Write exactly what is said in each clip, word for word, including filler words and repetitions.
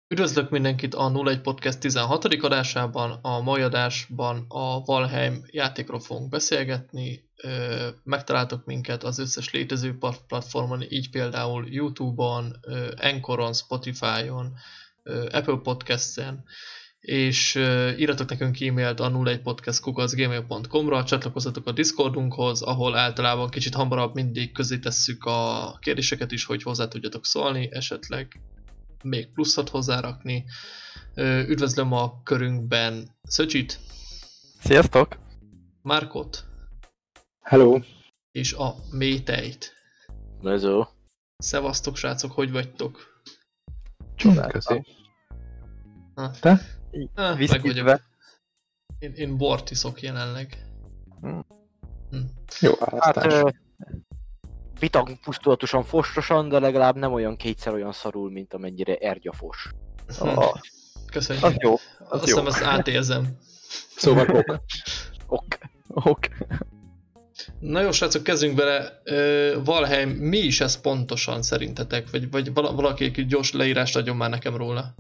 Üdvözlök mindenkit a nulla egy Podcast tizenhatodik adásában. A mai adásban a Valheim játékról fogunk beszélgetni. Megtaláltok minket az összes létező platformon, így például YouTube-on, Anchoron, Spotify-on, Apple Podcast-en, és írjatok nekünk e-mailt a nulla egy podcast kukac gmail pont com-ra, csatlakozzatok a Discordunkhoz, ahol általában kicsit hamarabb mindig közé tesszük a kérdéseket is, hogy hozzá tudjatok szólni, esetleg még pluszot hozzárakni. Üdvözlöm a körünkben Szöcsit. Sziasztok! Márkot. Hello! És a Métejt. Hello! Szevasztok, srácok, hogy vagytok? Csodáltam. Köszi. Ha. Te? Ah, meg vagyok. Én, én bort iszok jelenleg. Hmm. Hm. Jó választás. Hát, vitag pusztulatosan fostosan, de legalább nem olyan kétszer olyan szarul, mint amennyire ergyafos. Hm. Oh. Köszönjük. Az jó. Az Azt jó. hiszem, ezt átérzem. Szóval ok. Ok. Ok. Na jó, srácok, kezdjünk bele. Uh, Valheim, mi is ez pontosan szerintetek? Vagy, vagy valaki egy gyors leírást adjon már nekem róla?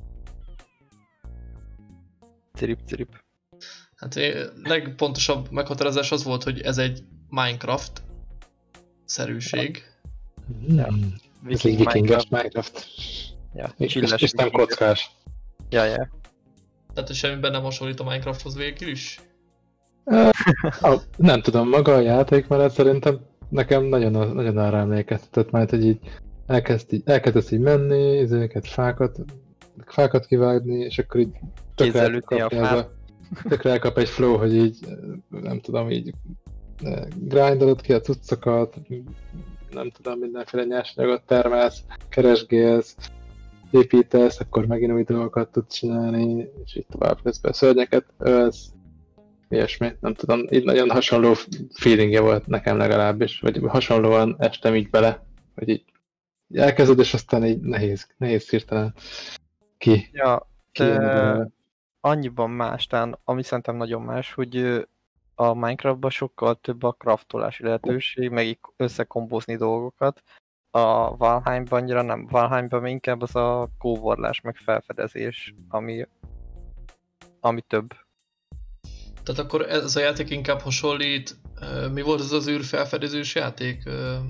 Cirip, cirip. Hát a legpontosabb meghatározás az volt, hogy ez egy Minecraft szerűség. Nem. Ez egy vikinges Minecraft. Ja, és, és nem kockás. Ja, ja. Tehát, hogy semmiben nem hasonlít a Minecrafthoz végül is? uh, nem tudom, maga a játékmenet szerintem nekem nagyon, nagyon arra emlékeztetett, mert hogy így, elkezd így elkezdesz így menni, ezeket fákat, fákat kivágni, és akkor így tökre elkap, a, tökre elkap egy flow, hogy így, nem tudom, így grindolod ki a cuccokat, nem tudom, mindenféle nyersanyagot termelsz, keresgélsz, építesz, akkor megint új dolgokat tudsz csinálni, és így tovább közben szörnyeket ölsz, ilyesmi, nem tudom, így nagyon hasonló feelingje volt nekem legalábbis, vagy hasonlóan estem így bele, hogy így, így elkezded, és aztán így nehéz, nehéz hirtelen ki. Ja, de annyiban más, tehát ami szerintem nagyon más, hogy a Minecraftban sokkal több a craftolási lehetőség, meg összekombózni dolgokat. A Valheimban annyira nem. Valheimban inkább az a kóborlás, meg felfedezés, ami, ami több. Tehát akkor ez a játék inkább hasonlít, mi volt az az űrfelfedezős játék?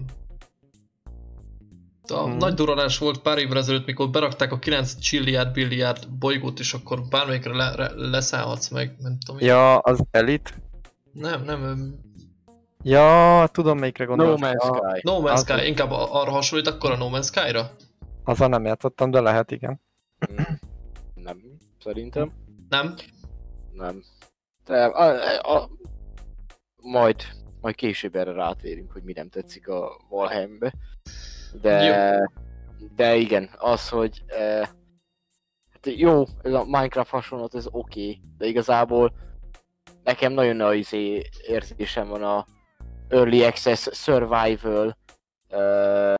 A hmm. nagy durranás volt pár évvel ezelőtt, mikor berakták a kilenc csilliárd billiárd bolygót, és akkor bármelyikre le, le, leszállhatsz meg, nem tudom. Ja, az Elite? Nem, nem. Ja, tudom melyikre gondolsz. No Man's Sky. No Man's Sky, az... inkább arra hasonlít akkor a No Man's Sky-ra? Azzal nem játszottam, de lehet, igen. Nem, szerintem. Nem? Nem. De a, a, majd, majd később erre rátérünk, hogy mi nem tetszik a Valheimbe. De, jó. de igen, az, hogy e, hát jó, ez a Minecraft hasonlat, ez oké, okay, de igazából nekem nagyon nagy érzésem van a Early Access Survival, uh,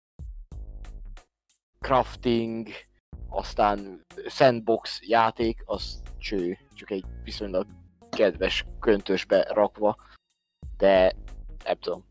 crafting, aztán sandbox játék, az cső, csak egy viszonylag kedves köntösbe rakva, de nem tudom.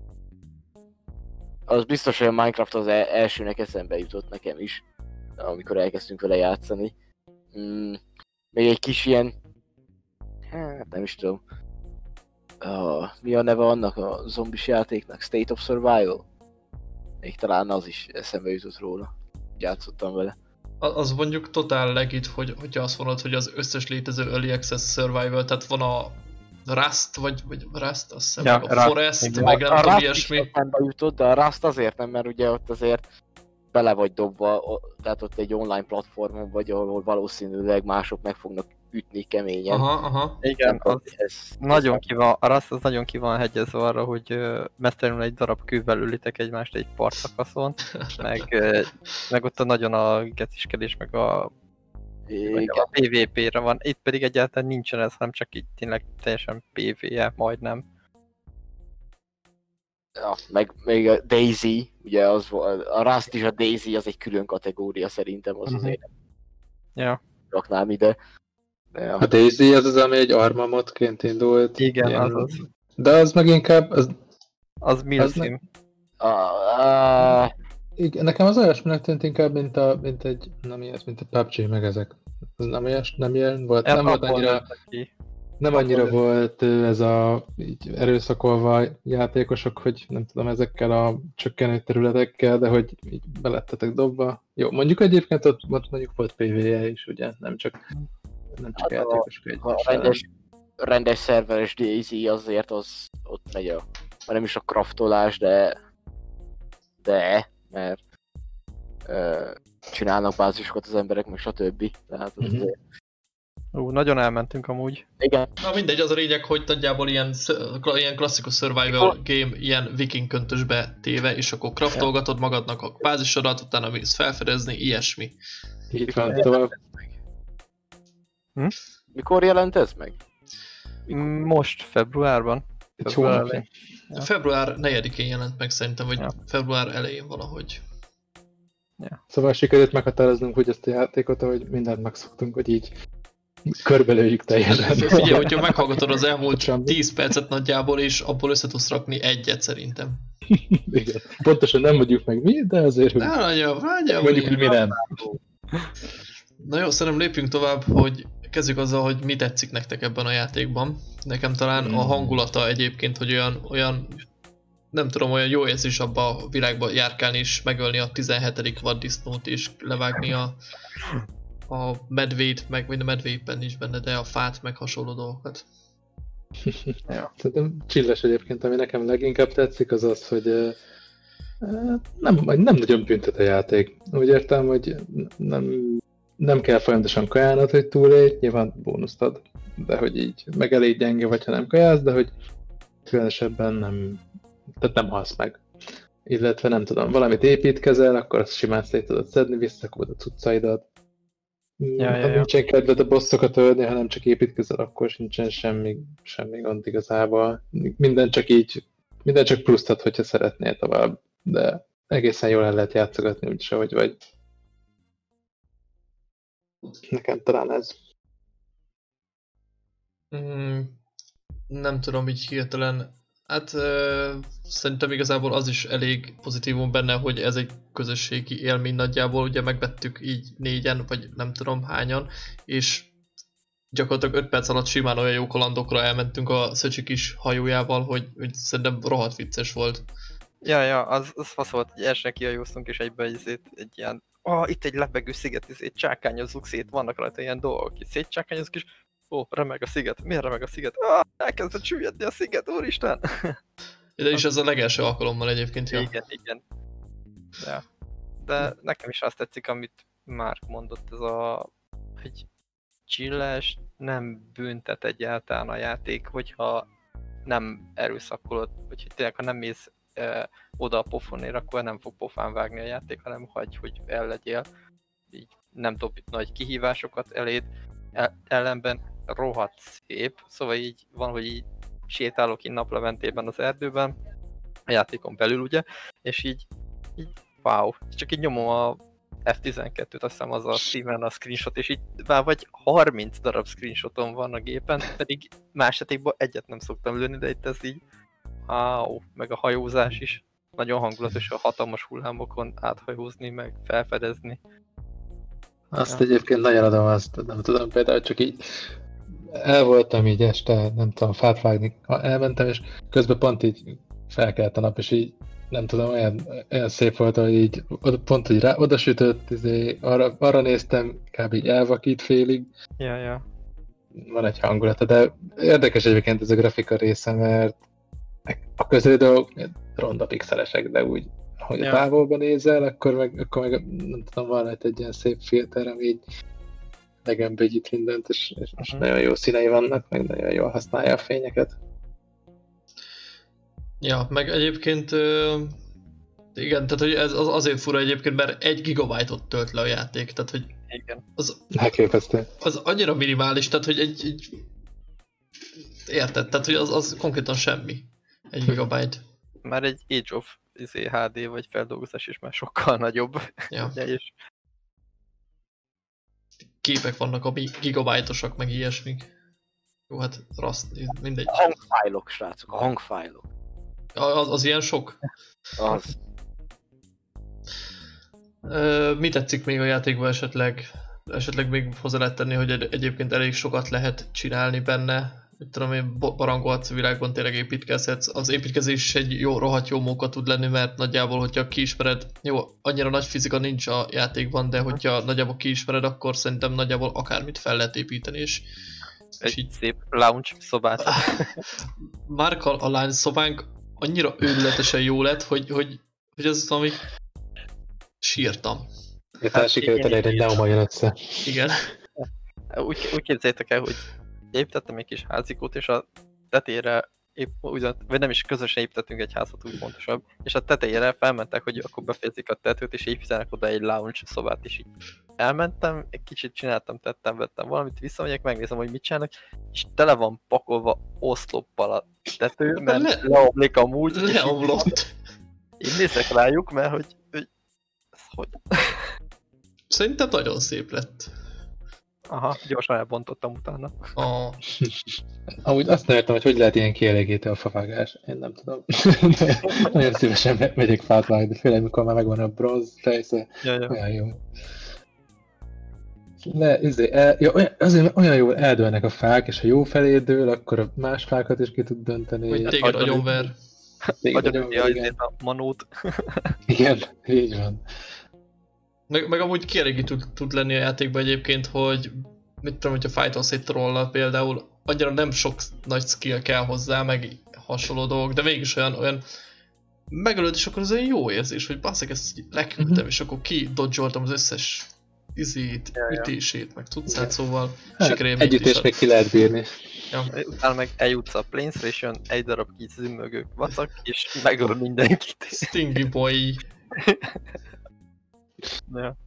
Az biztos, hogy a Minecraft az elsőnek eszembe jutott nekem is, amikor elkezdtünk vele játszani. Mm, még egy kis ilyen, hát nem is tudom. Uh, mi a neve annak a zombis játéknak? State of Survival? Még talán az is eszembe jutott róla. Játszottam vele. Az mondjuk totál legit, hogy, hogyha azt mondod, hogy az összes létező Early Access Survival, tehát van a Rust, vagy, vagy Rust, azt hiszem, ja, meg a Rust, Forest, igen. meg nem a tudom, Rust ilyesmi. Is jutott, de a Rust azért nem, mert ugye ott azért bele vagy dobva, tehát ott egy online platformon vagy, ahol valószínűleg mások meg fognak ütni keményen. Aha, aha. Igen, az ez, nagyon ki van, a Rust az nagyon ki van hegyezve arra, hogy uh, mesztelenül egy darab kővel ülitek egymást egy partszakaszon, meg, uh, meg ott a nagyon a geciskedés, meg a, meg a pé vé pé-re van. Itt pedig egyáltalán nincsen ez, hanem csak így tényleg teljesen pé vé-je, majdnem. Ja, meg még a Daisy, ugye az a Rust is, a Daisy az egy külön kategória szerintem, az uh-huh. azért ja. raknám ide. De a Daisy az az, ami egy arma modként indult. Igen, ilyen, az az. De az meg inkább... Az, az Milsim. A, a, igen, nekem az olyasminek tűnt inkább, mint, a, mint egy, nem ilyen, mint a pé u bé gé, meg ezek. Ez nem olyas, nem ilyen volt, nem volt annyira, nem annyira volt ez a így erőszakolva játékosok, hogy nem tudom, ezekkel a csökkenő területekkel, de hogy így belettetek dobva. Jó, mondjuk egyébként ott, ott mondjuk volt pé vé e is, ugye, nem csak, nem csak Hát játékosok a, egymással. a rendes, rendes szerveres dé zé azért az ott megy a, nem is a kraftolás, de de, mert ö, csinálnak bázisokat az emberek, meg stb. Tehát az Mhm. azért... Ú, nagyon elmentünk amúgy. Igen, Na mindegy, az a lényeg, hogy nagyjából ilyen, sz- kla- ilyen klasszikus survival game, ilyen viking köntösbe téve, és akkor craftolgatod magadnak a bázisodat, utána mész felfedezni, ilyesmi. Így van, tovább. mikor jelent ez meg? Most, februárban. Egy Február hónapja. elején. Ja. Február negyedikén jelent meg szerintem, vagy Ja. február elején valahogy. Szóval sikerült meghatároznunk úgy ezt a játékot, ahogy mindent megszoktunk, hogy így körbelőjük teljesen. Figyelj, hogyha meghallgatod az elmúlt Semmi. tíz percet nagyjából, és abból össze tudsz rakni egyet szerintem. Igen. Pontosan nem mondjuk meg mi, de azért hogy Na, nagyjából, nagyjából mondjuk, hogy ilyen. mi nem. Na jó, szerintem lépjünk tovább, hogy kezdjük azzal, hogy mi tetszik nektek ebben a játékban. Nekem talán a hangulata egyébként, hogy olyan, olyan nem tudom, olyan jó érzés abba a világba járkálni és megölni a tizenhetedik vaddisznót és levágni a, a medvét, meg vagy a medvépen is benne, de a fát, meg hasonló dolgokat. Szerintem csilles egyébként, ami nekem leginkább tetszik, az az, hogy eh, nem, nem nagyon büntet a játék. Úgy értem, hogy nem, nem kell folyamatosan kajálnod, hogy túlélj, nyilván bónuszt ad, de hogy így meg elég gyenge vagy, ha nem kajálsz, de hogy különösebben nem, tehát nem halsz meg. Illetve nem tudom, valamit építkezel, akkor azt simán szét tudod szedni, visszakapod a cuccaidat. Ja, ha ja, ja. nincsen kedved a bosszokat ölni, ha nem csak építkezel, akkor sincsen semmi, semmi gond igazából. Minden csak így, minden csak pluszt ad, hogyha szeretnél tovább, de egészen jól el lehet játszogatni, úgyis ahogy vagy. Nekem talán ez. Mm, nem tudom így hirtelen. Hát ö, szerintem igazából az is elég pozitívum benne, hogy ez egy közösségi élmény nagyjából, ugye megvettük így négyen, vagy nem tudom hányan, és gyakorlatilag öt perc alatt simán olyan jó kalandokra elmentünk a Szöcsi kis hajójával, hogy, hogy szerintem rohadt vicces volt. Ja, ja, az, az fasz volt, hogy elsőnek kihajóztunk, és egyben izét, egy ilyen, ah, itt egy lebegő sziget, izét csákányozzuk szét, vannak rajta ilyen dolgok, itt szétcsákányozzuk, és ó, remeg a sziget, miért remeg a sziget? Ah, elkezdett süllyedni a sziget, úristen! De is ez a legelső alkalommal egyébként, ja. Igen, igen. De, de nekem is azt tetszik, amit Márk mondott, ez a, hogy chilles, nem büntet egyáltalán a játék, hogyha nem erőszakolod, vagy tényleg, ha nem mész e, oda a pofonért, akkor nem fog pofán vágni a játék, hanem hagy, hogy el legyél. Így nem dob nagy kihívásokat eléd, el, ellenben rohadt szép, szóval így van, hogy így sétálok így naplementében az erdőben, a játékon belül ugye, és így, így wow, csak így nyomom a ef tizenkettőt, azt hiszem az a Steven a screenshot, és így már vagy harminc darab screenshotom van a gépen, pedig más játékban egyet nem szoktam lőni, de itt ez így wow, meg a hajózás is nagyon hangulatos, a hatalmas hullámokon áthajózni, meg felfedezni. Azt Ja. egyébként nagyon adom, azt nem tudom, például csak így el voltam így este, nem tudom, fát vágni, elmentem, és közben pont így felkelt a nap, és így nem tudom, olyan, olyan szép volt, hogy így oda, pont, hogy rá, oda sütött, izé, arra, arra néztem, kb. Így elvakít félig, Ja, ja. van egy hangulata, de érdekes egyébként ez a grafika része, mert a közeli dolgok ronda pixelesek, de úgy, ahogy Ja. a távolban nézel, akkor meg, akkor meg nem tudom, van rajta egy ilyen szép filter, ami így megömbögyít mindent, és, és uh-huh. Uh-huh. nagyon jó színei vannak, meg nagyon jól használja a fényeket. Ja, meg egyébként ö, igen, tehát hogy ez az azért fura egyébként, mert egy gigabájtot tölt le a játék, tehát hogy Igen. az, Elképesztő. az annyira minimális, tehát hogy egy, egy érted, tehát hogy az, az konkrétan semmi, egy gigabyte. Már egy Age of izé, há dé vagy feldolgozás is már sokkal nagyobb. Ja. Ugye, és Képek vannak, ami gigabájtosak, meg ilyesmik. Jó, hát raszt, mindegy. A hangfájlok, srácok, a hangfájlok. Az, az ilyen sok? Az. Ö, mi tetszik még a játékban esetleg? Esetleg még hozzá lehet tenni, hogy egy, egyébként elég sokat lehet csinálni benne. Mit tudom én, barangolhatsz a világban, tényleg építkezhetsz. Az építkezés is egy jó, rohadt jó móka tud lenni, mert nagyjából, hogyha kiismered, jó, annyira nagy fizika nincs a játékban, de hogyha nagyjából kiismered, akkor szerintem nagyjából akármit fel lehet építeni, és, és Egy így szép lounge szobát. Márk a, a lány szobánk annyira őrületesen jó lett, hogy, hogy, hogy ez valami sírtam. Hát sikerült elérni, hogy ne omoljon össze. Igen. Úgy, úgy képzeljétek el, hogy építettem egy kis házikót, és a tetejére épp ugyan, vagy nem is közösen építettünk egy házat, úgy pontosabb, és a tetejére felmentek, hogy akkor befejezik a tetőt, és építenek oda egy lounge szobát, és így elmentem, egy kicsit csináltam, tettem, vettem valamit, visszamegyek, megnézem, hogy mit csinálnak, és tele van pakolva oszloppal a tető, mert Le- leomlik amúgy, és így- Leomlott. így nézek rájuk, mert hogy, hogy ez hogy? Szerintem nagyon szép lett. Aha, gyorsan elbontottam utána. A... Amúgy azt nem értem, hogy hogy lehet ilyen kielégítő a favágás. Én nem tudom. De nagyon szívesen me- megyek fát vágni, de főleg mikor már megvan a bronz fejsze. Ja, ja. Olyan jó. De izé, el, ja, olyan, azért olyan jól eldőlnek a fák, és ha jó felé dől, akkor a más fákat is ki tud dönteni. Hogy téged agyon- agyonver. Téged Nagyon agyonver, ügyi igen. a manót. Igen, így van. Meg, meg amúgy kielégítő tud, tud lenni a játékban egyébként, hogy mit tudom, hogyha fightos egy trollal például, annyira nem sok nagy skill kell hozzá, meg hasonló dolgok, de mégis olyan, olyan megölöd, és akkor az olyan jó érzés, hogy basszak, ezt leküldtem, Mhm. és akkor kidodgyoltam az összes izét, Ja, ja. ütését, meg tudszát, szóval Hát, sikerélményt együtt is ad. még ki lehet bírni. Ja. Utána meg eljutsz a Plains-re, és jön egy darab kis zümmögő vacak, és megöl mindenkit. Stingy boy. Ja.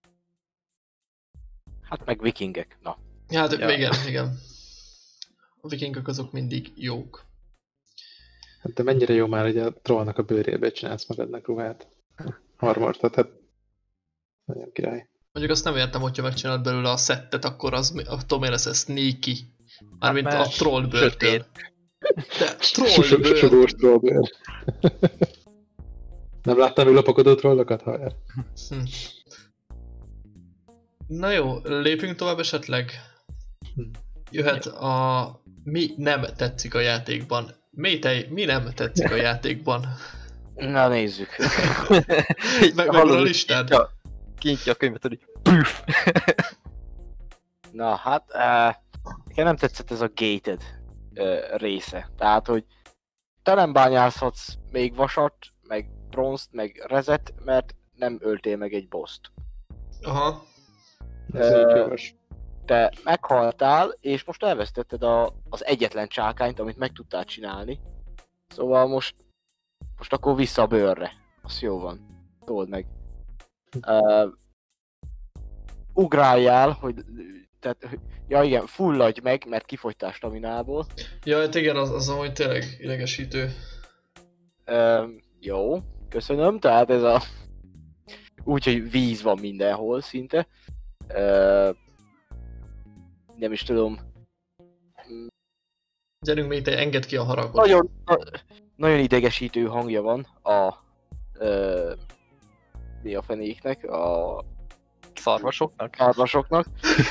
Hát meg vikingek, na. Ja, hát Ja. igen, igen. A vikingek azok mindig jók. Hát de mennyire jó már, hogy a trollnak a bőrébe csinálsz magadnak ruhát. Harmortat, hát nagyon király. Mondjuk azt nem értem, hogyha megcsinálod belőle a szettet, akkor az mi- attól miért lesz ez sneaky. Mármint mert a troll bőrtől. sötét. De troll bőr. Sugós trollbőr. Nem láttam még lopakodó trollokat, haver? Hm. Na jó, lépjünk tovább esetleg. Hm. Jöhet a... Mi nem tetszik a játékban. Métej, mi nem tetszik a játékban? Na nézzük. Meg, meg a listád? Ja, kinyitja a könyvet, hogy püff! Na hát, uh, nekem nem tetszett ez a gated uh, része. Tehát, hogy te nem bányászhatsz még vasat, meg bronzt, meg rezet, mert nem öltél meg egy boszt. Aha. Ez Ö, így jogos. Te meghaltál, és most elvesztetted a, az egyetlen csákányt, amit meg tudtál csinálni. Szóval most, most akkor vissza a bőrre. Az jó van. Told meg. Uh, ugráljál, hogy... Tehát, hogy- ja igen, fulladj meg, mert kifogytál staminából. Ja, hát igen, az, az amúgy tényleg idegesítő. Uh, jó, köszönöm, tehát ez a... Úgyhogy víz van mindenhol szinte. Uh, nem is tudom. Gyerünk Métej, engedd ki a haragot. Nagyon, na, nagyon idegesítő hangja van a... Uh, mi a fenéknek? A Szarvasoknak? szarvasoknak.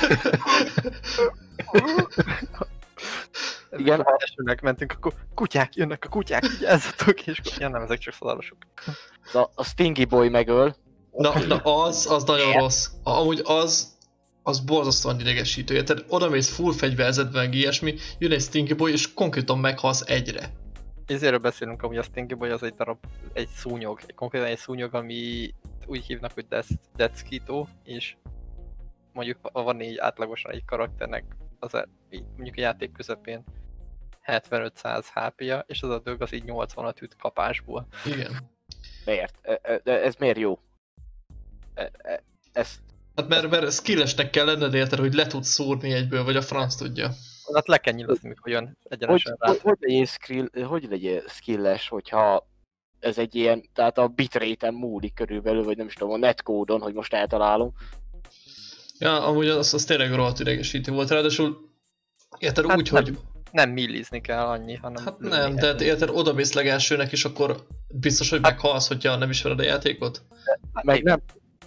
Igen, Amikor esőnek mentünk, akkor kutyák jönnek, a kutyák, vigyázzatok, és ja, nem, ezek csak szarvasok. a, a Stingy Boy megöl. Na, na az, az nagyon rossz. Amúgy az, az borzasztóan idegesítő. Tehát odamész full fegyverzetben, meg ilyesmi, jön egy Stinky Boy, és konkrétan meghalsz egyre. Ezért beszélünk, amúgy a Stinky Boy az egy darab, egy szúnyog, egy konkrétan egy szúnyog, ami úgy hívnak, hogy Deathskito, és mondjuk van így átlagosan egy karakternek, az a, így, mondjuk a játék közepén hetvenöt-száz há pé-ja, és az a dög az így nyolcvanat üt kapásból. Igen. Miért? E- e- De ez miért jó? E- e- Ez... Hát mert, mert skillesnek kell lenned érted, hogy le tudsz szúrni egyből, vagy a franc tudja. Hát le kell nyilazni, mikor jön Hogy, egyenesen rád. hogy, hogy, legyél skill, hogy legyél skilles, hogyha ez egy ilyen, tehát a bitrate-en múlik körülbelül, vagy nem is tudom, a netcode-on, hogy most eltalálom. Ja, amúgy az, az tényleg rohadt idegesítő volt, ráadásul érted Hát úgy, nem. hogy... Nem millizni kell annyi, hanem... Hát lőni nem, kell. tehát érted, odamész legelsőnek, és akkor biztos, hogy meghalsz, hogyha nem ismered a játékot? Hát Meg nem,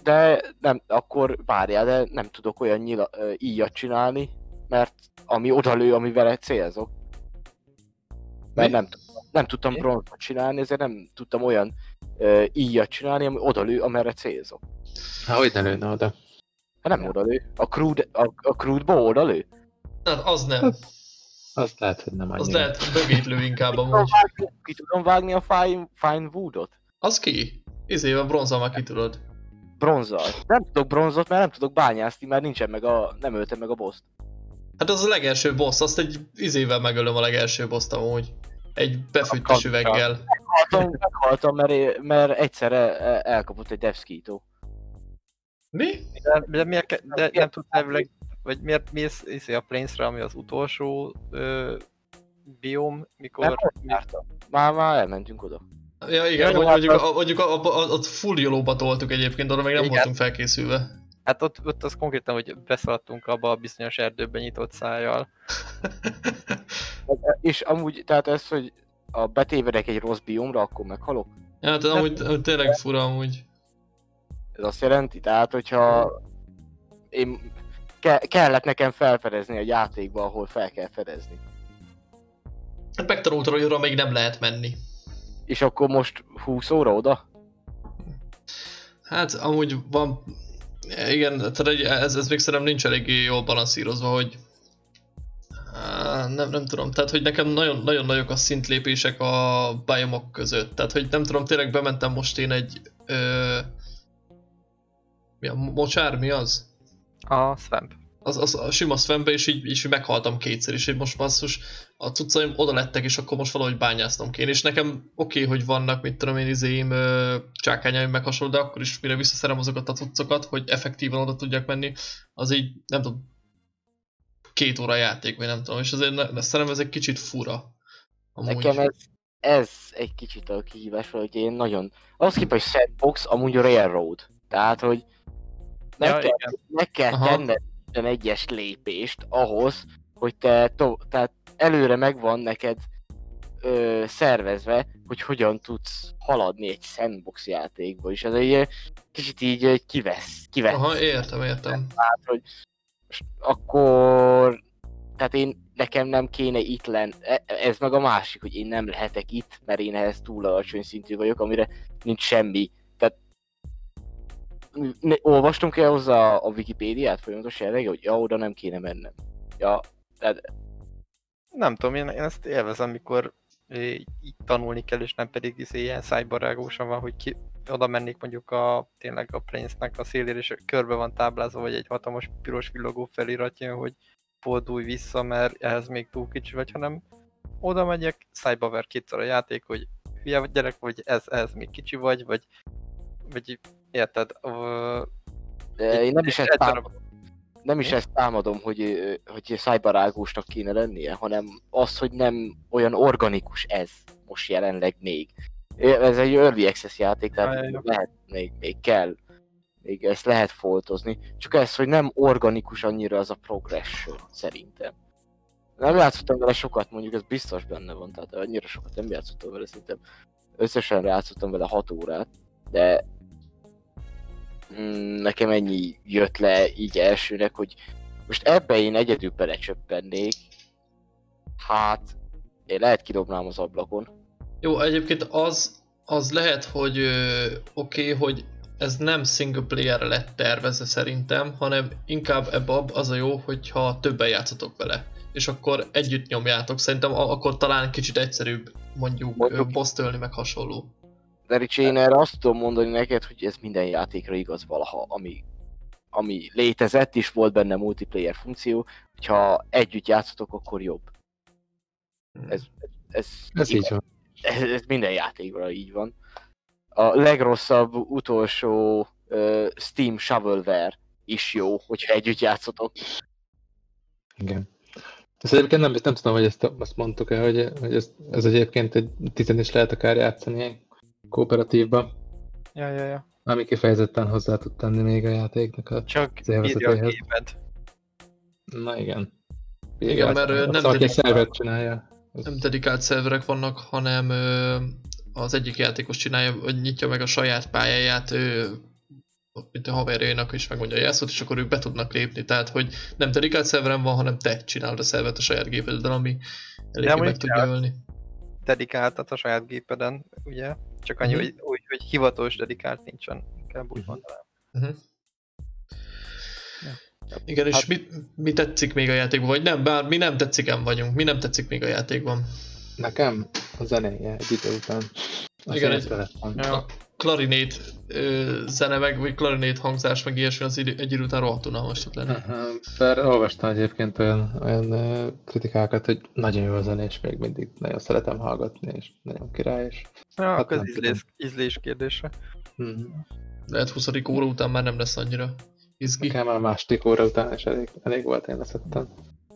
de nem, akkor várjál, de nem tudok olyan nyila, ö, íjat csinálni, mert ami odalő, ami vele célzok. Mert nem, nem tudtam bronzot csinálni, ezért nem tudtam olyan ö, íjat csinálni, ami odalő, amerre célzok. Hát hogy ne lőne oda? Hát nem odalő. A crude, a, a crude-ba odalő? Hát az nem. Azt lehet, hogy nem annyira. Az lehet bögét lő inkább Ki tudom amúgy. vágni, ki tudom vágni a fine, fine woodot? Az ki? Izével bronzal már ki tudod. Bronzzal. Nem tudok bronzot, mert nem tudok bányászni, mert nincsen meg a... nem öltem meg a boss-t. Hát az a legelső boss, azt egy izével megölöm a legelső boss-t amúgy. Egy befűttes üveggel. Meghaltam, meghaltam mert, mert egyszerre el- elkapott egy devskító. Mi? De, de, miért, ke- de nem tudsz elvileg, vagy miért mész izé a Plains-re, ami az utolsó ö, biom, mikor... Mert ott jártam. Már, már elmentünk oda. Ja igen, Ja, hogy jó, mondjuk, hát a, mondjuk a, a, a, ott full jólóba toltuk egyébként, arra még nem Igen. voltunk felkészülve. Hát ott, ott az konkrétan, hogy beszaladtunk abba a bizonyos erdőben nyitott szájjal. És amúgy, tehát ez, hogy a betévedek egy rossz biomra, akkor meghalok? Ja, hát amúgy, amúgy tényleg fura amúgy. Ez azt jelenti, tehát hogyha én ke- kellett nekem felfedezni a játékba, ahol fel kell fedezni. Hát megtanultam, hogy arra még nem lehet menni. És akkor most húsz óra oda? Hát amúgy van... Igen, tehát egy- ez, ez még szerintem nincs eléggé jól balanszírozva, hogy... Á, Nem, nem tudom, tehát hogy nekem nagyon, nagyon nagyok a szintlépések a biomok között. Tehát hogy nem tudom, tényleg bementem most én egy... Ö... Mi a mocsár, mi az? A Swamp. Az, az a sima Svenbe, és így, és így meghaltam kétszer, és így most basszus, a cuccaim oda lettek, és akkor most valahogy bányásznom kéne. És nekem oké, okay, hogy vannak, mit tudom én, izéim, ö, csákányaim meg hasonló, de akkor is mire visszaszerem azokat a cuccokat, hogy effektívan oda tudjak menni, az így, nem tudom, két óra játék, vagy nem tudom, és azért ne, szerintem ez egy kicsit fura. Amúgy. Nekem ez, ez egy kicsit a kihívás, hogy én nagyon... Ahhoz képest sandbox, amúgy a railroad. Tehát, hogy meg Ja, kell, igen. meg kell Aha. tenned minden egyes lépést ahhoz, hogy te to- tehát előre megvan neked ö, szervezve, hogy hogyan tudsz haladni egy sandbox játékba, és ez egy ö, kicsit így ö, kivesz, kivesz. Aha, értem, értem. Tehát, hogy most akkor, tehát én, nekem nem kéne itt lenni, E- ez meg a másik, hogy én nem lehetek itt, mert én ehhez túl alacsony szintű vagyok, amire nincs semmi. Tehát ne, olvastunk el hozzá a Wikipédiát folyamatos jelleg, hogy ja, oda nem kéne mennem. Ja, tehát Nem tudom, én, én ezt élvezem, mikor így tanulni kell, és nem pedig izé ilyen szájbarágósan van, hogy ki, oda mennék mondjuk a, tényleg a Plains-nek a szélére, és körbe van táblázva, vagy egy hatalmas piros villogó feliratja, hogy fordulj vissza, mert ehhez még túl kicsi vagy, hanem oda megyek, szájba ver kétszer a játék, hogy hülye vagy gyerek, vagy ez, ez még kicsi vagy, vagy, vagy érted? Ö, de én nem is ezt, egyszer- támadom, nem is ezt támadom, hogy, ö, hogy szájbarágósnak kéne lennie, hanem az, hogy nem olyan organikus ez most jelenleg még. Ez egy early access játék, tehát Ja, ja, ja. lehet, még, még kell, még ezt lehet foltozni. Csak ez, hogy nem organikus annyira az a progression, szerintem. Nem játszottam vele sokat, mondjuk ez biztos benne van, tehát annyira sokat nem játszottam vele, szerintem összesen játszottam vele hat órát, de mm, nekem ennyi jött le így elsőnek, hogy most ebbe én egyedül belecsöppennék, hát én lehet kidobnám az ablakon. Jó, egyébként az, az lehet, hogy oké, okay, hogy ez nem single player-re lett tervezve szerintem, hanem inkább ebbe az a jó, hogyha többen játszotok vele. És akkor együtt nyomjátok. Szerintem a- akkor talán kicsit egyszerűbb mondjuk, Mondjuk- mondjuk boss ölni, meg hasonló. De Ricsi, én erre azt tudom mondani neked, hogy ez minden játékra igaz valaha, ami, ami létezett, és volt benne multiplayer funkció, hogyha együtt játszotok, akkor jobb. Ez, ez, Ez így van. ez, ez minden játékra így van. A legrosszabb utolsó uh, Steam Shovelware is jó, hogyha együtt játszotok. Igen. Ezt egyébként nem, nem tudom, hogy ezt azt mondtuk-e, hogy, hogy ez, ez egyébként egy tizen is lehet akár játszani ilyen kooperatívban, Ja, ja, ja. ami kifejezetten hozzá tud tenni még a játéknak a Csak célvezetőhez. írja a géped. Na igen. Igen, mert, ö, azt nem valaki tedik- szervert csinálja. Az- Nem dedikált szerverek vannak, hanem ö, az egyik játékos csinálja, vagy nyitja meg a saját pályáját ö, mint a haverjainak is megmondja a jelszót, és akkor ők be tudnak lépni. Tehát, hogy nem dedikált szerveren van, hanem te csinálod a szervert a saját gépeden, ami eléggé meg tudja ölni. Dedikáltat a saját gépeden, ugye? Csak annyi, uh-huh. hogy, úgy, hogy hivatalos dedikált nincsen, inkább úgy mondanám. Uh-huh. Ja. Igen, és hát... mi, mi tetszik még a játékban? Vagy nem, bár mi nem tetsziken vagyunk. Mi nem tetszik még a játékban? Nekem a zenéje egy idő után. Azt igen, egy ja. klarinét ö, zene meg, vagy klarinét hangzás, meg ilyesmi az idő, egy idő után rohadt unalmas tud lenni. Bár olvastam egyébként olyan, olyan uh, kritikákat, hogy nagyon jó a zene, és még mindig nagyon szeretem hallgatni, és nagyon király, és... Ja, hát az ízlés, ízlés kérdése. Hmm. Lehet huszadik óra után már nem lesz annyira izgi. Nekem már a második óra után is elég, elég volt, én leszettem.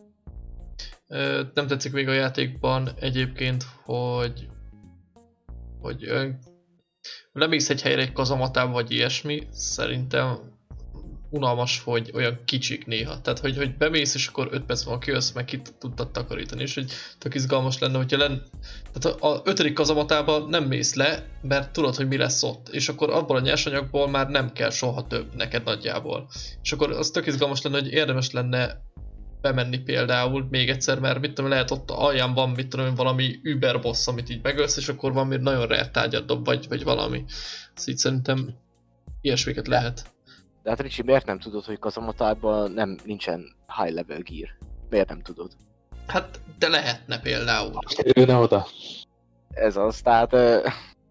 Nem tetszik még a játékban egyébként, hogy hogy lemész egy helyre egy kazamatába vagy ilyesmi, szerintem unalmas, hogy olyan kicsik néha. Tehát, hogy, hogy bemész és akkor öt perc van kijössz, meg ki tudtad takarítani, és hogy tök izgalmas lenne, hogyha lenne... Tehát a ötödik kazamatában nem mész le, mert tudod, hogy mi lesz ott, és akkor abból a nyersanyagból már nem kell soha több neked nagyjából. És akkor az tök izgalmas lenne, hogy érdemes lenne bemenni például még egyszer, mert mit tudom, lehet ott alján van, mit tudom, valami Uber boss, amit így megölsz, és akkor van még nagyon rare tárgyat dob, vagy, vagy valami. Ezt így szerintem ilyesmiket lehet. De hát Ricsi, miért nem tudod, hogy kazamatában nem nincsen high level gear? Miért nem tudod? Hát, de lehetne például. Jönne oda. Ez az, tehát... Euh,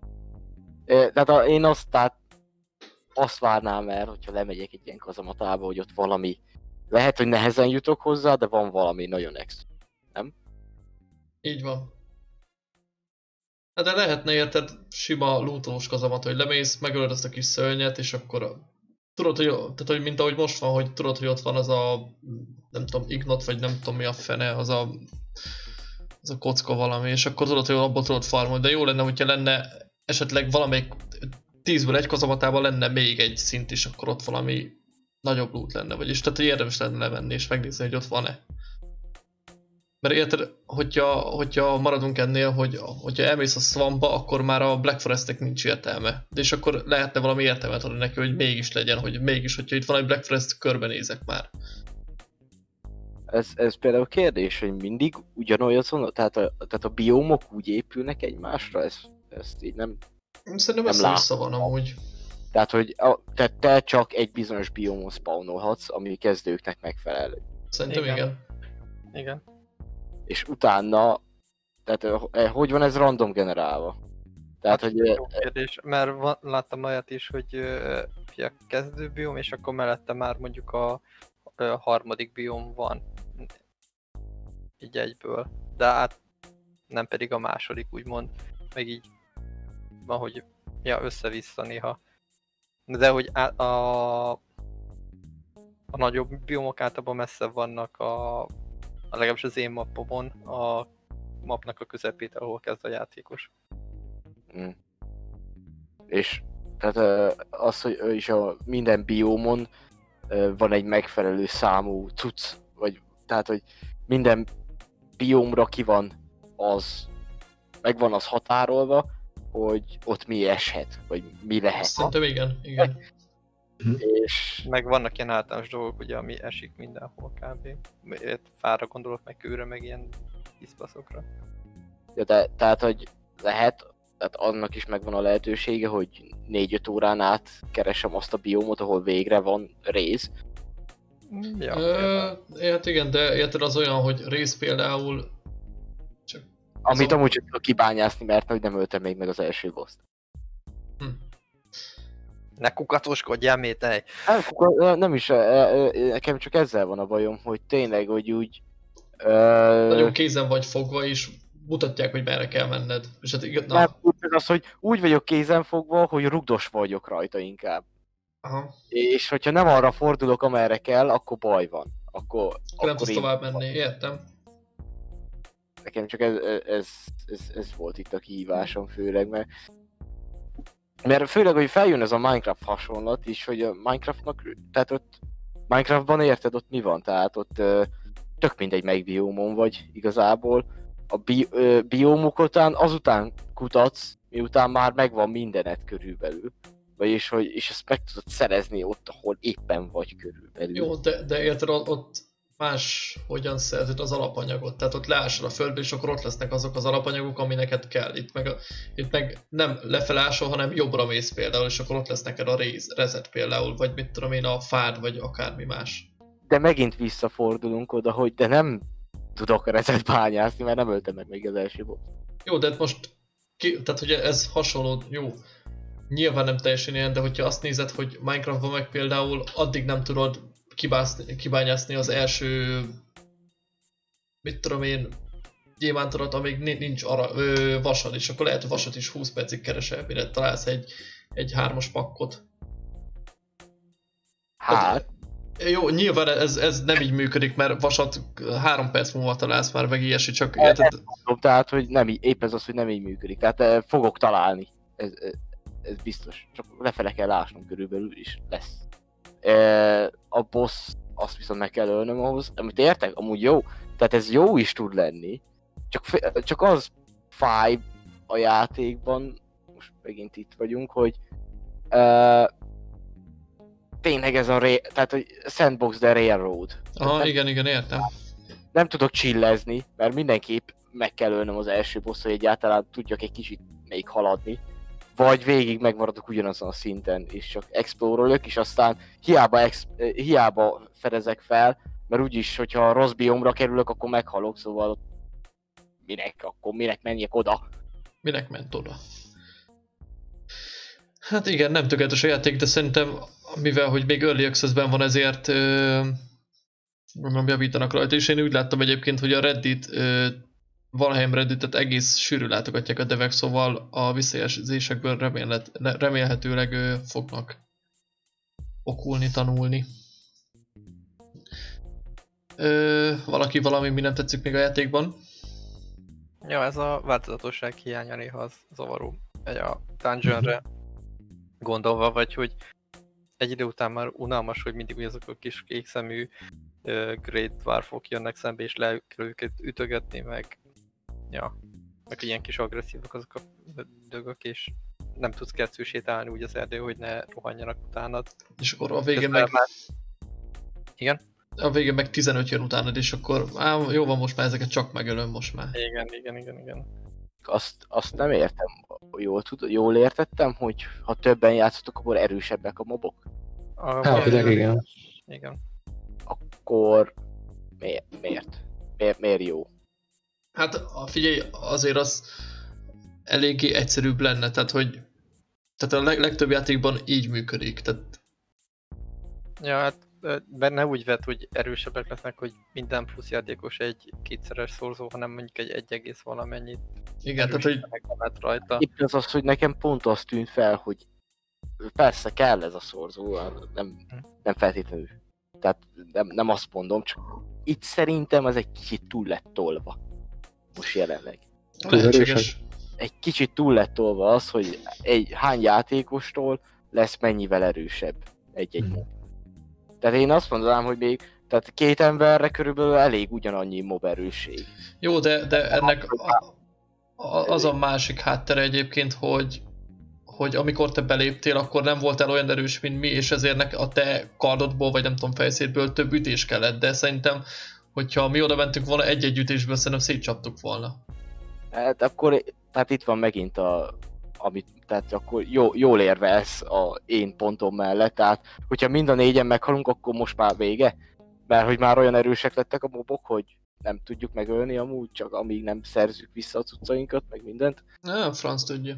tehát a, én azt, tehát azt várnám el, hogyha lemegyek egy ilyen kazamatába, hogy ott valami... Lehet, hogy nehezen jutok hozzá, de van valami nagyon extra, nem? Így van. Hát de lehetne érted sima lootolós kazamat, hogy lemész, megölöd azt a kis szörnyet, és akkor tudod, hogy, tehát, hogy mint ahogy most van, hogy tudod, hogy ott van az a, nem tudom, ignot, vagy nem tudom mi a fene, az a, az a kocka valami, és akkor tudod, hogy abból tudod farmolni, de jó lenne, hogyha lenne esetleg valamelyik tízből egy kazamatában lenne még egy szint, és akkor ott valami nagyobb loot lenne, vagyis tehát hogy érdemes lenne levenni és megnézni, hogy ott van-e. Mert érted, hogyha, hogyha maradunk ennél, hogy hogyha elmész a Swampba, akkor már a Black Forestnek nincs értelme. De és akkor lehetne valami értelmet adni neki, hogy mégis legyen, hogy mégis, hogyha itt van egy Black Forest, körbenézek már. Ez, ez például kérdés, hogy mindig ugyanolyan, tehát a, tehát a biómok úgy épülnek egymásra, ez, ezt így nem... Szerintem össze-vissza van amúgy. Tehát, hogy a, te, te csak egy bizonyos biomon spawnolhatsz, ami kezdőknek megfelelő. Szerintem igen. Igen. igen. És utána, tehát hogy van ez random generálva? Tehát, hát, hogy... Jó kérdés, mert van, láttam olyat is, hogy uh, a kezdő biom, és akkor mellette már mondjuk a, a harmadik biom van. Így egyből. De hát nem pedig a második, úgymond. Meg így van, hogy ja, össze-vissza néha. De hogy a, a, a nagyobb biomok általában messze vannak a, a legalábbis az én mappomon, a mapnak a közepét, ahol kezd a játékos. Mm. És tehát az, hogy is a minden biomon van egy megfelelő számú cucc, vagy tehát, hogy minden biomra ki van az, meg van az határolva, hogy ott mi eshet, vagy mi lehet. Szerintem igen, igen. És... Meg vannak ilyen általános dolgok, ugye, ami esik mindenhol kb. Fára gondolok, meg kőre, meg ilyen iszpaszokra. Ja, de, tehát, hogy lehet, tehát annak is megvan a lehetősége, hogy négy-öt órán át keresem azt a biomot, ahol végre van rész. Ja, Ö, hát igen, de érted az olyan, hogy rész például... Csak Amit azon... amúgy csak tudok kibányászni, mert hogy nem öltem még meg az első boss-t. Hm. Ne kukatoskodjál, Métej! Nem, kuka, nem is, nekem csak ezzel van a bajom, hogy tényleg, hogy úgy... Nagyon kézen vagy fogva, és mutatják, hogy merre kell menned. És hát igaz, na. Nem, úgy az, hogy úgy vagyok kézen fogva, hogy rugdos vagyok rajta inkább. Aha. És hogyha nem arra fordulok, amerre kell, akkor baj van. Akkor, akkor, akkor nem tudsz én... tovább menni, értem. Nekem csak ez, ez, ez, ez volt itt a kihívásom főleg, mert... Mert főleg, hogy feljön ez a Minecraft hasonlat is, hogy a Minecraftnak, tehát ott... Minecraftban érted, ott mi van? Tehát ott tök mindegy, melyik biómon vagy igazából. A bi, biómok után azután kutatsz, miután már megvan mindened körülbelül. Vagyis, hogy és ezt meg tudod szerezni ott, ahol éppen vagy körülbelül. Jó, de, de érted, ott más hogyan szerzed az alapanyagot, tehát ott leásol a földbe, és akkor ott lesznek azok az alapanyagok, ami neked kell. Itt meg, a, itt meg nem lefele ásol, hanem jobbra mész például, és akkor ott lesz neked a réz, rezet például, vagy mit tudom én, a fád, vagy akármi más. De megint visszafordulunk oda, hogy de nem tudok rezet bányászni, mert nem öltem meg még az első boss. Jó, de most, ki, tehát hogy ez hasonló, jó. Nyilván nem teljesen ilyen, de hogyha azt nézed, hogy Minecraftban meg például addig nem tudod kibászni, kibányászni az első, mit tudom én, gyémántodat, amíg nincs arra, ö, vasad, és akkor lehet, hogy vasat is húsz percig keresel, mire találsz egy, egy hármas pakkot. Hát... Jó, nyilván ez, ez nem így működik, mert vasat három perc múlva találsz már meg ilyesmi, csak érted? érted? Mondom, tehát, hogy nem így, épp ez az, hogy nem így működik. Tehát eh, fogok találni. Ez, ez, ez biztos. Csak lefele kell ásnom körülbelül is lesz. Eh, a boss, azt viszont meg kell ölnöm ahhoz. Amit értek? Amúgy jó. Tehát ez jó is tud lenni. Csak, csak az fáj a játékban, most megint itt vagyunk, hogy eh, tényleg ez a ré... tehát hogy sandbox de railroad. Aha, nem, igen, igen, értem. nem tudok chillezni, mert mindenképp meg kell ölnöm az első boss, hogy egyáltalán tudjak egy kicsit még haladni. Vagy végig megmaradok ugyanazon a szinten, és csak explorolök, és aztán hiába, ex... hiába fedezek fel, mert úgyis, hogyha rossz biomra kerülök, akkor meghalok, szóval minek, akkor minek menjek oda? Minek ment oda? Hát igen, nem tökéletes a játék, de szerintem, mivel hogy még Early Access-ben van, ezért ö, nem javítanak rajta, és én úgy láttam egyébként, hogy a Reddit, ö, Valheim Redditet egész sűrű látogatják a devek, szóval a visszajelzésekből remélhet, remélhetőleg ö, fognak okulni, tanulni. Ö, valaki valami mi nem tetszik még a játékban? Ja, ez a változatosság hiánya néha az zavaró. Egy a dungeonre gondolva, vagy hogy egy idő után már unalmas, hogy mindig azok a kis kékszemű uh, Great Dwarfok jönnek szembe, és le kell őket ütögetni, meg ja, meg ilyen kis agresszívak azok a dögök, és nem tudsz keresztül sétálni úgy az erdő, hogy ne rohanjanak utánad. És akkor a végén meg... Már... Igen? A végén meg tizenöt jön utánad, és akkor á, jó van, most már ezeket csak megölöm most már. Igen, igen, igen, igen. Azt, azt nem értem, jól, tud, jól értettem, hogy ha többen játszotok, akkor erősebbek a mobok. Elvileg igen. Igen. Akkor miért? Miért? Miért, miért jó? Hát figyelj, azért az eléggé egyszerűbb lenne, tehát hogy tehát a leg, legtöbb játékban így működik, tehát... Ja, hát benne úgy vett, hogy erősebbek lesznek, hogy minden plusz játékos egy kétszeres szorzó, hanem mondjuk egy egy egész valamennyit. Igen, tehát hogy... Meg rajta. Épp az az, hogy nekem pont azt tűnt fel, hogy persze kell ez a szorzó, nem, nem feltétlenül. Tehát nem, nem azt mondom, csak itt szerintem ez egy kicsit túl lett tolva. Most jelenleg. Lehetséges. Egy kicsit túl lett tolva az, hogy egy hány játékostól lesz mennyivel erősebb egy-egy mob. Tehát én azt mondanám, hogy még tehát két emberre körülbelül elég ugyanannyi mob erősség. Jó, de, de ennek a, a, az a másik háttere egyébként, hogy hogy amikor te beléptél, akkor nem voltál olyan erős, mint mi, és ezért a te kardodból, vagy nem tudom, fejszétből több ütés kellett, de szerintem, hogyha mi oda mentünk volna egy-egy ütésből, szerintem szétcsaptuk volna. Hát akkor, tehát itt van megint a, amit, tehát akkor jó, jól érvelsz a én pontom mellett, tehát hogyha mind a négyen meghalunk, akkor most már vége? Mert hogy már olyan erősek lettek a mobok, hogy nem tudjuk megölni amúgy, csak amíg nem szerzük vissza a cuccainkat, meg mindent. Nem, franc tudja.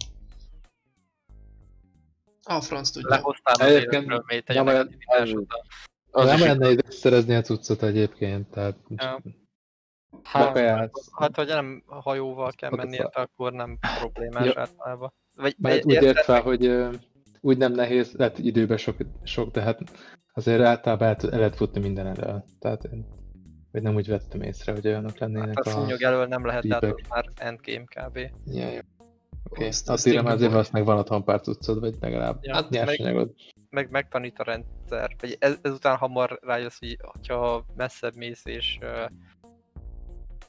A franc tudja. Lehoztál az életről, mély tegyenek a nem lenne ide szerezni a cuccot egyébként, tehát... Ja. Hát, hát, hogy nem hajóval kell menni, akkor nem problémás ja. Általában. Vagy, mert úgy ért fel, hogy uh, úgy nem nehéz, lehet időben sok, sok, de hát azért általában el, el lehet futni minden elől. Tehát én vagy nem úgy vettem észre, hogy olyanok lennének hát a... a szúnyog elől nem lehet, tehát ott már endgame kb. Ja, jó. Oké, okay. Attira már azért azt meg van otthon pár cuccod, vagy legalább ja, nyersanyagod. Meg, meg megtanít a rendszer, vagy ez, ezután hamar rájössz, hogy ha messzebb mész és uh,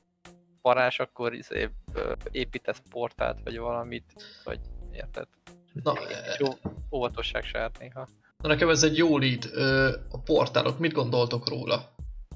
parás, akkor izé, uh, építesz portált, vagy valamit, vagy érted? Na, Jó, óvatosság saját néha. na nekem ez egy jó lead. A portálok, mit gondoltok róla?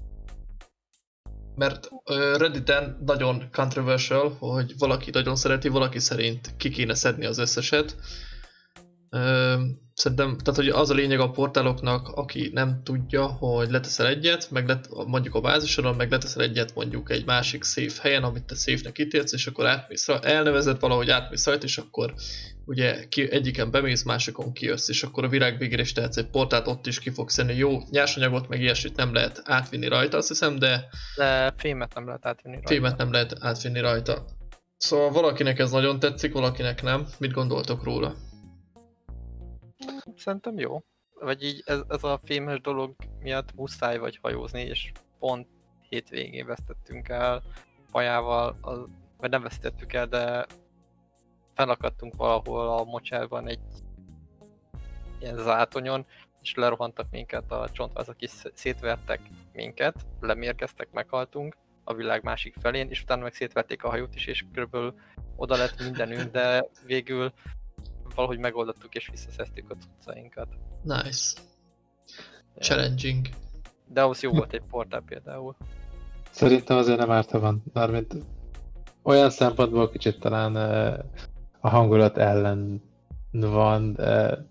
Mert Redditen nagyon controversial, hogy valaki nagyon szereti, valaki szerint ki kéne szedni az összeset. Szerintem, tehát hogy az a lényeg a portáloknak, aki nem tudja, hogy leteszel egyet, meg let, mondjuk a bázisodon, meg leteszel egyet mondjuk egy másik safe helyen, amit te safe-nek ítélsz, és akkor átmész, elnevezed valahogy átmész rajta, és akkor ugye ki, egyiken bemész, másikon kijössz, és akkor a virág végére is tehetsz egy portált, ott is ki fogsz szedni. Jó, nyersanyagot, meg ilyesmit nem lehet átvinni rajta, azt hiszem, de... De fémet nem lehet átvinni rajta. Fémet nem lehet átvinni rajta. Szóval valakinek ez nagyon tetszik, valakinek nem. Mit gondoltok róla? Szerintem jó. Vagy így ez, ez a fémes dolog miatt muszáj vagy hajózni, és pont hétvégén vesztettünk el Pajával, az, vagy nem vesztettük el, de fennakadtunk valahol a mocsárban egy ilyen zátonyon, és lerohantak minket a csontvázak, is szétvertek minket, lemérkeztek, meghaltunk a világ másik felén, és utána meg szétverték a hajót is, és körülbelül oda lett mindenünk, de végül valahogy megoldottuk és visszaszeztük a cuccainkat. Nice. Challenging. De ahhoz jó volt egy portál például. Szerintem azért nem árt, ha van. Mármint olyan szempontból kicsit talán uh, a hangulat ellen van, de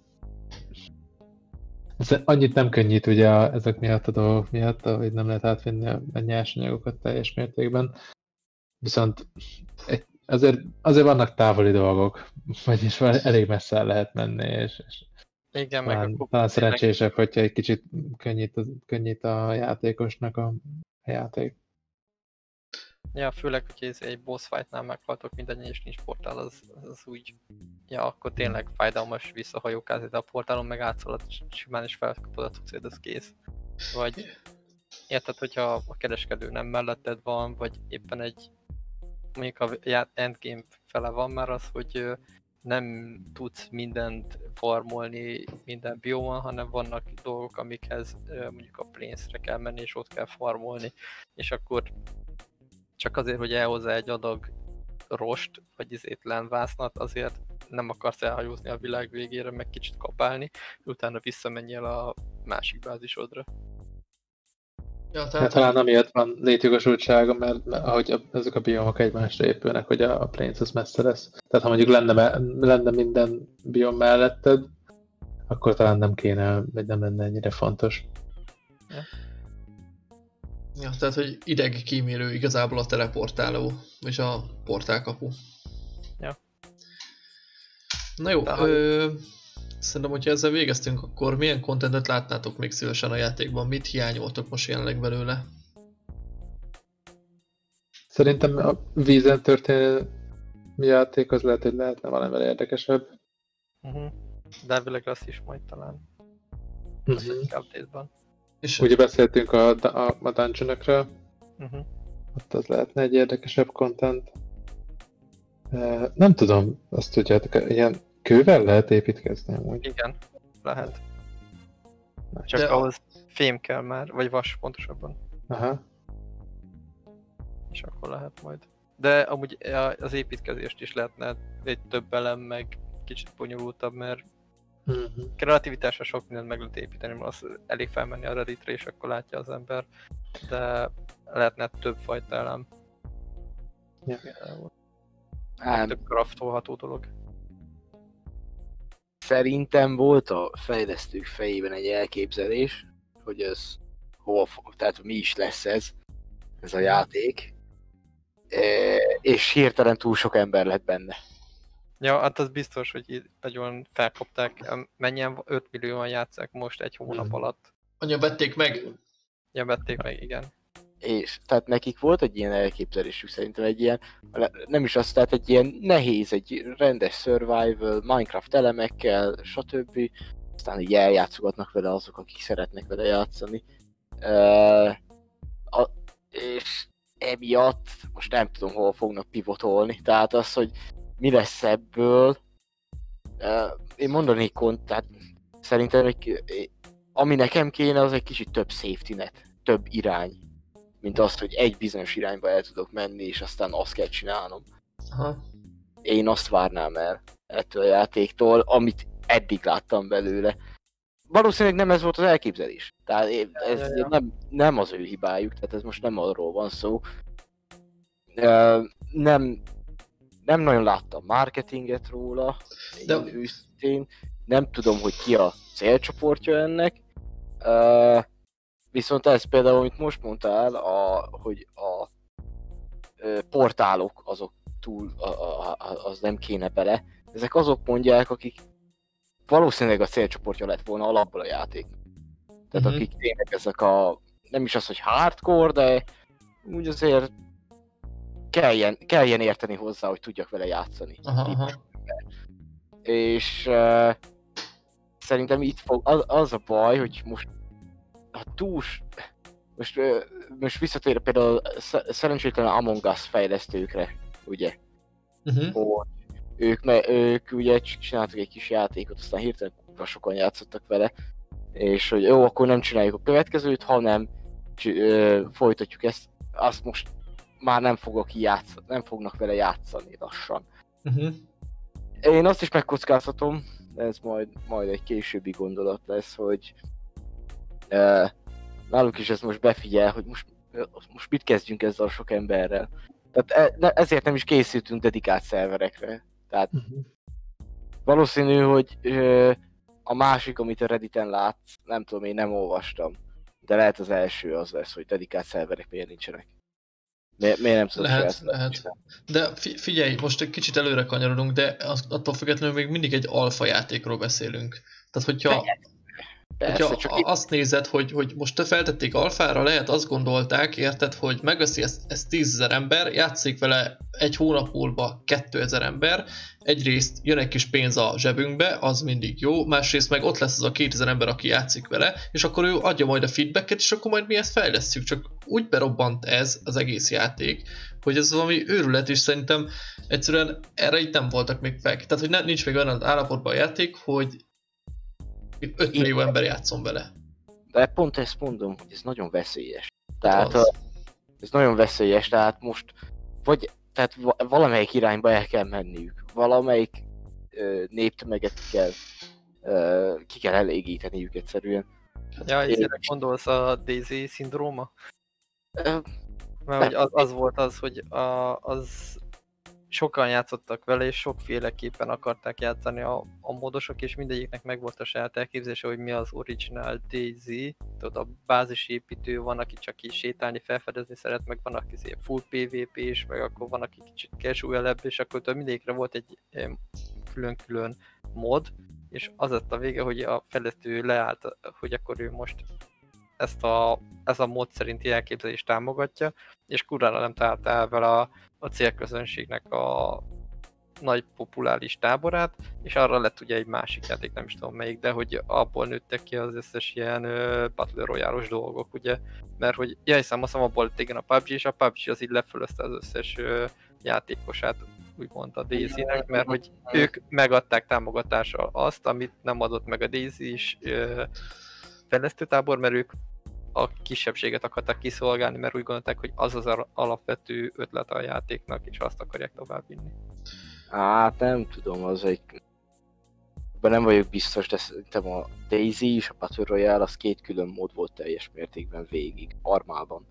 ez annyit nem könnyít ugye a, ezek miatt a dolgok miatt, hogy nem lehet átvinni a, a nyersanyagokat teljes mértékben. Viszont egy, azért, azért vannak távoli dolgok, vagyis elég messze el lehet menni, és, és igen, talán, meg talán szerencsésebb, hogyha egy kicsit könnyít, könnyít a játékosnak a, a játék. Ja, főleg, hogy ez egy boss fightnál meghaltok mindannyian és nincs portál, az, az úgy... Ja, akkor tényleg fájdalmas visszahajókázni, de a portálon meg átszalad simán és felkapod a cuccét, az kész. Vagy érted, hogyha a kereskedő nem melletted van, vagy éppen egy... mondjuk a endgame fele van már az, hogy nem tudsz mindent farmolni minden biomon, hanem vannak dolgok, amikhez mondjuk a plains-re kell menni és ott kell farmolni, és akkor csak azért, hogy elhozzá egy adag rost, vagy izét lenvásznat, azért nem akarsz elhajózni a világ végére, meg kicsit kapálni, utána visszamenjél a másik bázisodra. Ja, tehát tehát talán amiatt van létjogosultsága, mert ahogy a, ezek a biomok egymásra épülnek, hogy a, a plains az messze lesz. Tehát ha mondjuk lenne, lenne minden biom melletted, akkor talán nem kéne, vagy nem lenne ennyire fontos. Ja. Ja, tehát, hogy ideg kímélő igazából a teleportáló, és a portálkapu. Ja. Na jó, Tehát, ö, szerintem, hogyha ezzel végeztünk, akkor milyen contentet látnátok még szívesen a játékban? Mit hiányoltok most jelenleg belőle? Szerintem a vízen történő játék az lehet, hogy lehetne valamivel érdekesebb. Uh-huh. De elvileg lesz is majd talán. Az Uh-huh. egyik update-ban. És Ugye beszéltünk a, a, a dungeonokról, Uh-huh. ott az lehetne egy érdekesebb content. Uh, nem tudom, azt tudjátok, ilyen kővel lehet építkezni amúgy. Igen, lehet. Csak De a- ahhoz fém kell már, vagy vas pontosabban. Aha. És akkor lehet majd. De amúgy az építkezést is lehetne egy több elem, meg kicsit bonyolultabb, mert Uh-huh. kreativitásra sok mindent meg lehet építeni, mert az elég felmenni a Redditre, és akkor látja az ember. De lehetne több fajta elem. Ja. Például. Ám, Több craftolható dolog. szerintem volt a fejlesztők fejében egy elképzelés, hogy ez hova fog, tehát mi is lesz ez, ez a játék. E, és hirtelen túl sok ember lett benne. Ja, hát az biztos, hogy így nagyon felkapták. Mennyien öt millióan játszák most egy hónap Mhm. alatt. anya vették meg? Ja, vették meg, igen. És tehát nekik volt egy ilyen elképzelésük, szerintem egy ilyen, nem is azt, tehát egy ilyen nehéz, egy rendes survival, Minecraft elemekkel, stb. Aztán így eljátszogatnak vele azok, akik szeretnek vele játszani. Uh, a, és emiatt most nem tudom, hol fognak pivotolni, tehát az, hogy mi lesz ebből, uh, én mondanék kont, tehát szerintem egy, ami nekem kéne, az egy kicsit több safety net, több irány, mint az, hogy egy bizonyos irányba el tudok menni, és aztán azt kell csinálnom. Aha. én azt várnám el ettől a játéktól, amit eddig láttam belőle. Valószínűleg nem ez volt az elképzelés. Tehát ez Ja, ja, ja. Nem, nem az ő hibájuk, tehát ez most nem arról van szó. Uh, nem, nem nagyon láttam marketinget róla, De- én őszintén. Nem tudom, hogy ki a célcsoportja ennek. Uh, viszont ez például, amit most mondtál, a, hogy a uh, portálok azok túl, a, a, a, az nem kéne bele. Ezek azok mondják, akik valószínűleg a célcsoportja lett volna alapból a játék. Tehát Mhm. akik tényleg ezek a, nem is az, hogy hardcore, de úgy azért kelljen, kelljen érteni hozzá, hogy tudjak vele játszani. Aha, aha. És uh, szerintem itt fog, az, az a baj, hogy most a túls, most, uh, most visszatérve például a sz- szerencsétlen Among Us fejlesztőkre, ugye, Uh-huh. hogy ők, me, ők ugye csináltak egy kis játékot, aztán hirtelen kurva sokan játszottak vele, és hogy jó, akkor nem csináljuk a következőt, hanem c- ö, folytatjuk ezt, azt most már nem fogok játszani, nem fognak vele játszani lassan. Uh-huh. Én azt is megkockáztatom, de ez majd, majd egy későbbi gondolat lesz, hogy uh, náluk is ez most befigyel, hogy most, most mit kezdjünk ezzel a sok emberrel. Tehát e, ezért nem is készültünk dedikált szerverekre. Tehát Uh-huh. valószínű, hogy ö, a másik, amit a Redditen látsz, nem tudom, én nem olvastam. De lehet az első az lesz, hogy dedikált szerverek miért nincsenek. Mi, miért nem tudom Lehet, ezt lehet. csinálni? De fi- figyelj, most egy kicsit előre kanyarodunk, de az- attól függetlenül még mindig egy alfa játékról beszélünk. Tehát, hogyha, Persze, hogyha csak a- azt nézed, hogy, hogy most te feltették alfára, lehet azt gondolták, érted, hogy megveszi ezt, ezt tízezer ember, játszik vele egy hónap múlva kétezer ember, egyrészt jön egy kis pénz a zsebünkbe, az mindig jó, másrészt meg ott lesz az a kétezer ember, aki játszik vele, és akkor ő adja majd a feedbacket, és akkor majd mi ezt fejlesszük, csak úgy berobbant ez az egész játék, hogy ez valami őrület, és szerintem egyszerűen erre itt nem voltak még meg. Tehát, hogy ne, nincs még olyan az állapotban a játék, hogy öt millió ember játszon vele. De pont ezt mondom, hogy ez nagyon veszélyes. Tehát Az. a, ez nagyon veszélyes, tehát most vagy tehát va- valamelyik irányba el kell menniük, valamelyik ö, néptömeget ki kell, ö, ki kell elégíteniük egyszerűen. Ja, Én- ezért gondolsz a Daisy szindróma? Ö, Mert hogy az, az volt az, hogy a, az sokan játszottak vele, és sokféleképpen akarták játszani a, a módosok, és mindegyiknek megvolt a saját elképzelése, hogy mi az original Daisy. Tudod, a bázisépítő, van, aki csak így sétálni, felfedezni szeret, meg van, aki szép full pé vé pé-s, meg akkor van, aki kicsit casual-ebb, és akkor tudod, mindegyikre volt egy em, külön-külön mod, és az lett a vége, hogy a fejlesztő leállt, hogy akkor ő most ezt a, ez a mód szerinti elképzelést támogatja, és kurvára nem találta el vele a, a célközönségnek a nagy populáris táborát, és arra lett ugye egy másik játék, nem is tudom melyik, de hogy abból nőttek ki az összes ilyen uh, Battle Royale-os dolgok, ugye, mert hogy ja, hiszem, azt hiszem abból lett igen a pé u bé gé, és a pé u bé gé az így lefölözte az összes uh, játékosát, úgymond a Daisy-nek, mert hogy ők megadták támogatásra azt, amit nem adott meg a Daisy is uh, fejlesztőtábor, mert ők a kisebbséget akarták kiszolgálni, mert úgy gondolták, hogy az az alapvető ötlet a játéknak, és azt akarják továbbvinni. Hát nem tudom, az egy... Ebben nem vagyok biztos, de szerintem a Daisy és a Battle Royale az két külön mód volt teljes mértékben végig, armában.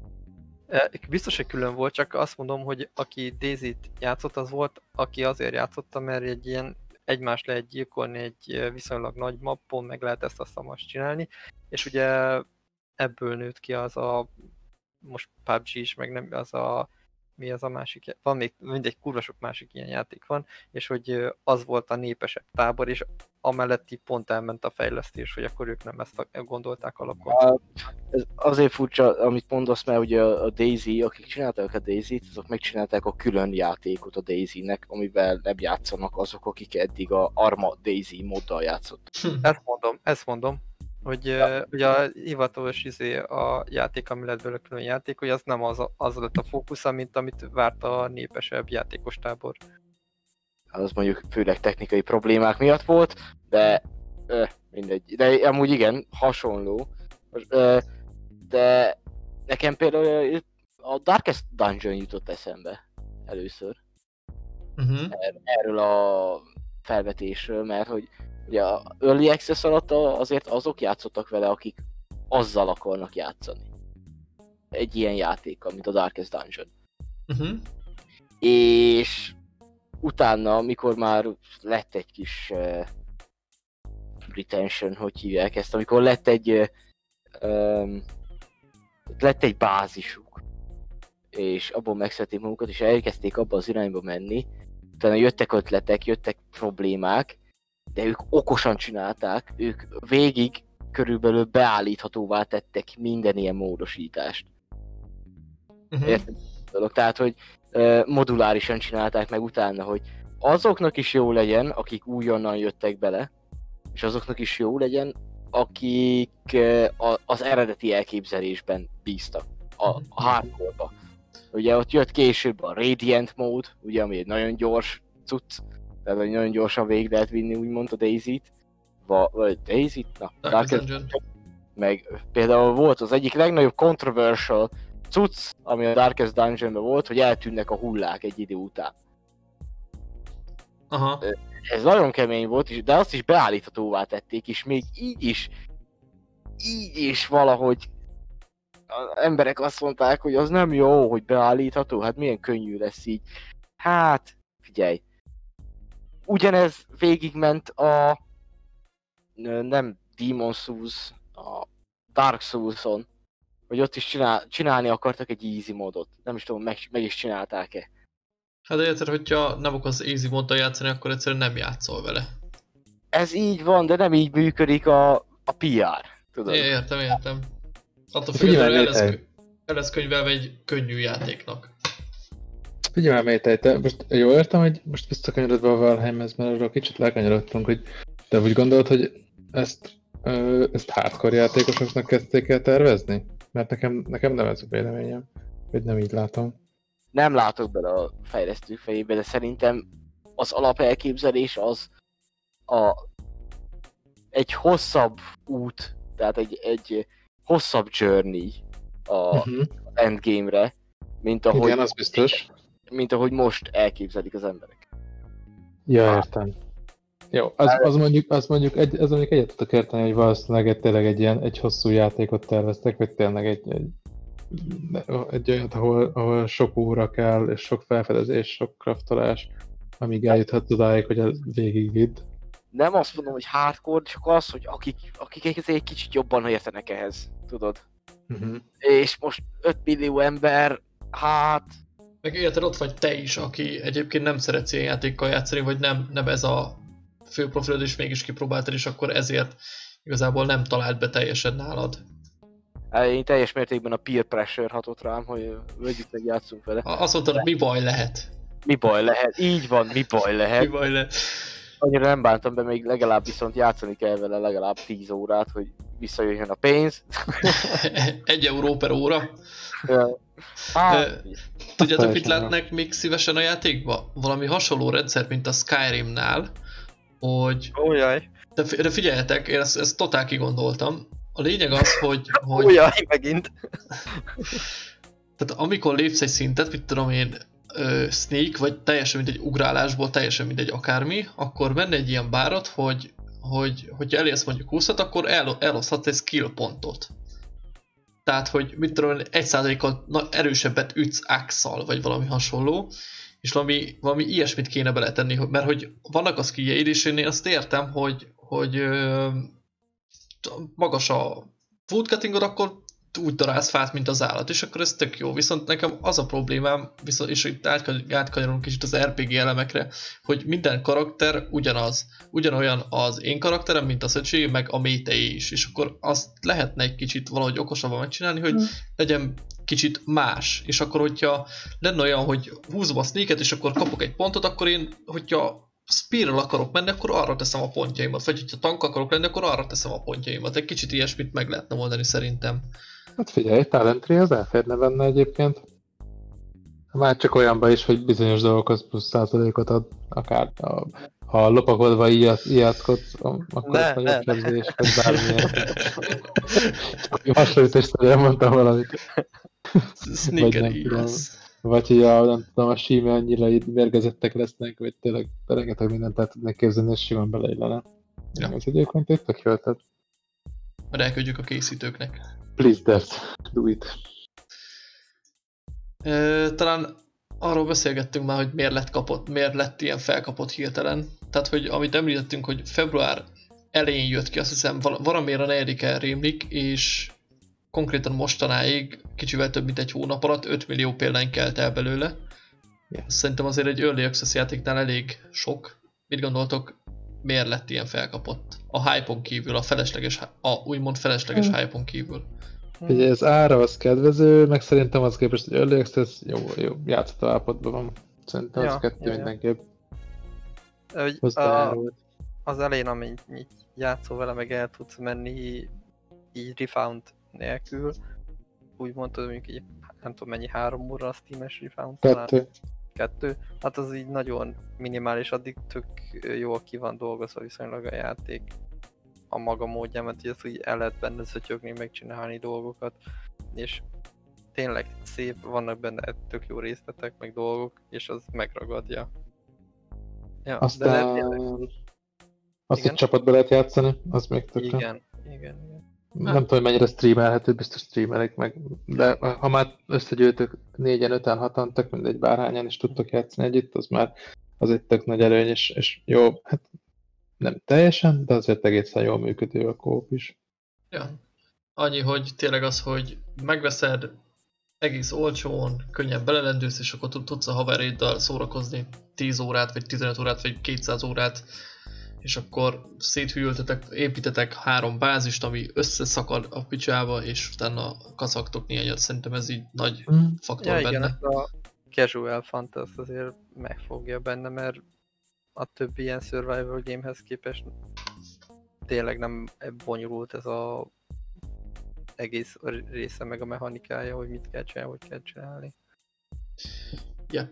Biztos, hogy külön volt, csak azt mondom, hogy aki Daisy-t játszott, az volt, aki azért játszotta, mert egy ilyen egymást lehet gyilkolni egy viszonylag nagy mappon, meg lehet ezt azt most csinálni, és ugye ebből nőtt ki az a, most pé u bé gé is, meg nem az a, mi az a másik, van még mindegy kurva sok másik ilyen játék van, és hogy az volt a népesebb tábor, és amellett így pont elment a fejlesztés, hogy akkor ők nem ezt gondolták alapon. Ez azért furcsa, amit mondasz, mert ugye a Daisy, akik csinálták a Daisy-t, azok megcsinálták a külön játékot a Daisy-nek, amivel nem játszanak azok, akik eddig a Arma Daisy móddal játszottak. Ezt mondom, ezt mondom. Hogy ja. ugye a hivatalos izé a játék, ami lett belőle külön játék, hogy az nem az, az lett a fókusza, mint amit várt a népesebb játékos tábor. Az mondjuk főleg technikai problémák miatt volt, de ö, mindegy. De amúgy igen, hasonló. Ö, de nekem például a Darkest Dungeon jutott eszembe először. Uh-huh. erről a felvetésről, mert hogy ugye a Early Access alatt azért azok játszottak vele, akik azzal akarnak játszani. Egy ilyen játékkal, mint a Darkest Dungeon. Uh-huh. És utána, amikor már lett egy kis uh, retention, hogy hívják ezt, amikor lett egy uh, um, lett egy bázisuk, és abból megszedték magukat, és elkezdték abba az irányba menni, utána jöttek ötletek, jöttek problémák, de ők okosan csinálták, ők végig körülbelül beállíthatóvá tettek minden ilyen módosítást. Uh-huh. Érted? Tehát, hogy uh, modulárisan csinálták meg utána, hogy azoknak is jó legyen, akik újonnan jöttek bele, és azoknak is jó legyen, akik uh, a, az eredeti elképzelésben bíztak, a, a hardcore-ba. Ugye ott jött később a Radiant mód, ugye, ami egy nagyon gyors cucc, tehát hogy nagyon gyorsan végig lehet vinni, úgymond a Daisy-t, Va, vagy Daisy-t? Na, Darkest Dungeon. Meg például volt az egyik legnagyobb controversial cucc, ami a Darkest Dungeonben volt, hogy eltűnnek a hullák egy idő után. Aha. Ez nagyon kemény volt, de azt is beállíthatóvá tették, és még így is, így is valahogy az emberek azt mondták, hogy az nem jó, hogy beállítható, hát milyen könnyű lesz így. Hát, figyelj. Ugyanez végigment a nem Demon's Souls, a Dark Souls-on, hogy ott is csinál, csinálni akartak egy easy modot. Nem is tudom, meg, meg is csinálták-e. Hát de érted, hogyha nem akarsz easy moddal játszani, akkor egyszerűen nem játszol vele. Ez így van, de nem így működik a, a pé er, tudod? É, értem, értem. Attól függetlenül el lesz, el lesz könyvelve egy könnyű játéknak. Figyelj már, Métej, te most jól értem, hogy most visszakanyarodva a Valheimhez, mert arról kicsit lekanyarodtunk, hogy te úgy gondolod, hogy ezt, ö, ezt hardcore játékosoknak kezdték el tervezni? Mert nekem, nekem nem ez a véleményem, hogy nem így látom. Nem látok bele a fejlesztők fejébe, de szerintem az alapelképzelés az a, egy hosszabb út, tehát egy, egy hosszabb journey a Uh-huh. endgame-re, mint ahogy, Igen, az biztos. mint ahogy most elképzelik az emberek. Ja, értem. Jó, az, az mondjuk, az mondjuk, egy, az mondjuk egyet tudok érteni, hogy valószínűleg egy, tényleg egy ilyen, egy hosszú játékot terveztek, vagy tényleg egy, egy, egy olyat, ahol, ahol sok óra kell, és sok felfedezés, sok kraftolás, amíg eljuthat odáig, hogy az végigvidd. Nem azt mondom, hogy hardcore, csak az, hogy akik, akik egy kicsit jobban értenek ehhez, tudod. Uh-huh. És most öt millió ember, hát... Meg érted, ott vagy te is, aki egyébként nem szeretsz ilyen játékkal játszani, vagy nem, nem ez a fő profilod, és mégis kipróbáltad, és akkor ezért igazából nem talált be teljesen nálad. Én teljes mértékben a peer pressure hatott rám, hogy vegyük meg, játszunk vele. Azt mondtad, mi baj lehet? Mi baj lehet? Így van, mi baj lehet? Mi baj lehet? Annyira nem bántam be, még legalább viszont játszani kell vele legalább tíz órát, hogy visszajöjjön a pénz. Egy euró per óra. Hát, Tudjátok, mit látnak még szívesen a játékba? Valami hasonló rendszer, mint a Skyrimnál, hogy... Ójaj. De, de figyeljetek, én ezt, ezt totál kigondoltam. A lényeg az, hogy... hogy... Ójaj, megint. Tehát amikor lépsz egy szintet, mit tudom én, ö, sneak, vagy teljesen mint egy ugrálásból, teljesen mint egy akármi, akkor benne egy ilyen bárat, hogy, hogy, hogy elérsz mondjuk húszat, akkor el, eloszhatsz egy skill pontot. Tehát, hogy mit tudom én, egy százalékkal erősebbet ütsz axe-szal, vagy valami hasonló, és valami, valami ilyesmit kéne beletenni, mert hogy vannak a skilljeid, és én azt értem, hogy, hogy ö, magas a woodcuttingod, akkor úgy darálsz fát, mint az állat, és akkor ez tök jó. Viszont nekem az a problémám, viszont, és itt átkanyarodunk kicsit az er pé gé elemekre, hogy minden karakter ugyanaz. Ugyanolyan az én karakterem, mint a Szöcsi, meg a Métei is. És akkor azt lehetne egy kicsit valahogy okosabban megcsinálni, hogy mm. legyen kicsit más. És akkor, hogyha lenne olyan, hogy húzom a sneaket, és akkor kapok egy pontot, akkor én, hogyha spear-rel akarok menni, akkor arra teszem a pontjaimat. Vagy hogyha tank akarok lenni, akkor arra teszem a pontjaimat. Egy kicsit ilyesmit meg lehetne oldani szerintem. Hát figyelj, Talent Tree az elférne benne egyébként. Már csak olyanba is, hogy bizonyos dolgokhoz plusz százalékot ad, akár a, ha lopakodva ijaszkodsz, akkor ne, nagyobb ne, sebzés, vagy bármilyen. Hasonlításra elmondtam valamit. Sneaker ijasz. Vagy hogy a, nem tudom, a síme annyira így mérgezettek lesznek, vagy tényleg rengeteg mindent el tudnak képzelni, és simán beleillene. Ja. Ez egyébként egy tök jó ötlet. Majd elküldjük a készítőknek. Please, Devs, do it. E, talán arról beszélgettünk már, hogy miért lett, kapott, miért lett ilyen felkapott hirtelen. Tehát, hogy amit említettünk, hogy február elején jött ki, azt hiszem valamiért a negyedike rémlik, és konkrétan mostanáig, kicsivel több mint egy hónap alatt öt millió példány kelt el belőle. Yeah. Szerintem azért egy Early Access játéknál elég sok. Mit gondoltok, miért lett ilyen felkapott? A hype-on kívül, a felesleges, a úgymond felesleges mm. hype-on kívül. Ugye az ára az kedvező, meg szerintem az képest, hogy Early Access jó, jó játszható állapotban van. Szerintem ja, az kettő ja, mindenképp. A, az elején, amint játszol vele, meg el tudsz menni így refound nélkül, úgy mondtad, mondjuk így, nem tudom mennyi, három óra a Steam-es refound talán? Kettő. Kettő. Hát az így nagyon minimális, addig tök jól ki van dolgozva viszonylag a játék a maga módján, mert így úgy el lehet benne szötyögni, megcsinálni dolgokat, és tényleg szép, vannak benne tök jó részletek, meg dolgok, és az megragadja. Ja, aztán de azt, hogy csapatba lehet játszani, az még tök. Igen, igen, igen. Nem hát. tudom, mennyire streamelhető, biztos streamelik meg, de ha már összegyűjtök négyen, öten, hatan, tök mindegy bárhányan is tudtok játszani együtt, az már az egy tök nagy előny, és, és jó, hát nem teljesen, de azért egészen jól működő a kóp is. Ja, annyi, hogy tényleg az, hogy megveszed egész olcsón, könnyen belelendülsz, és akkor tudsz a haveréddal szórakozni tíz órát, vagy tizenöt órát, vagy kétszáz órát, és akkor széthűltetek, építetek három bázist, ami összeszakad a picsába, és utána kaszaktok néhányat. Szerintem ez így nagy mm. faktor ja, benne. Igen, a casual font azt azért megfogja benne, mert a többi ilyen survival gamehez képest tényleg nem bonyolult ez a egész része, meg a mechanikája, hogy mit kell csinálni, hogy kell csinálni. Yep.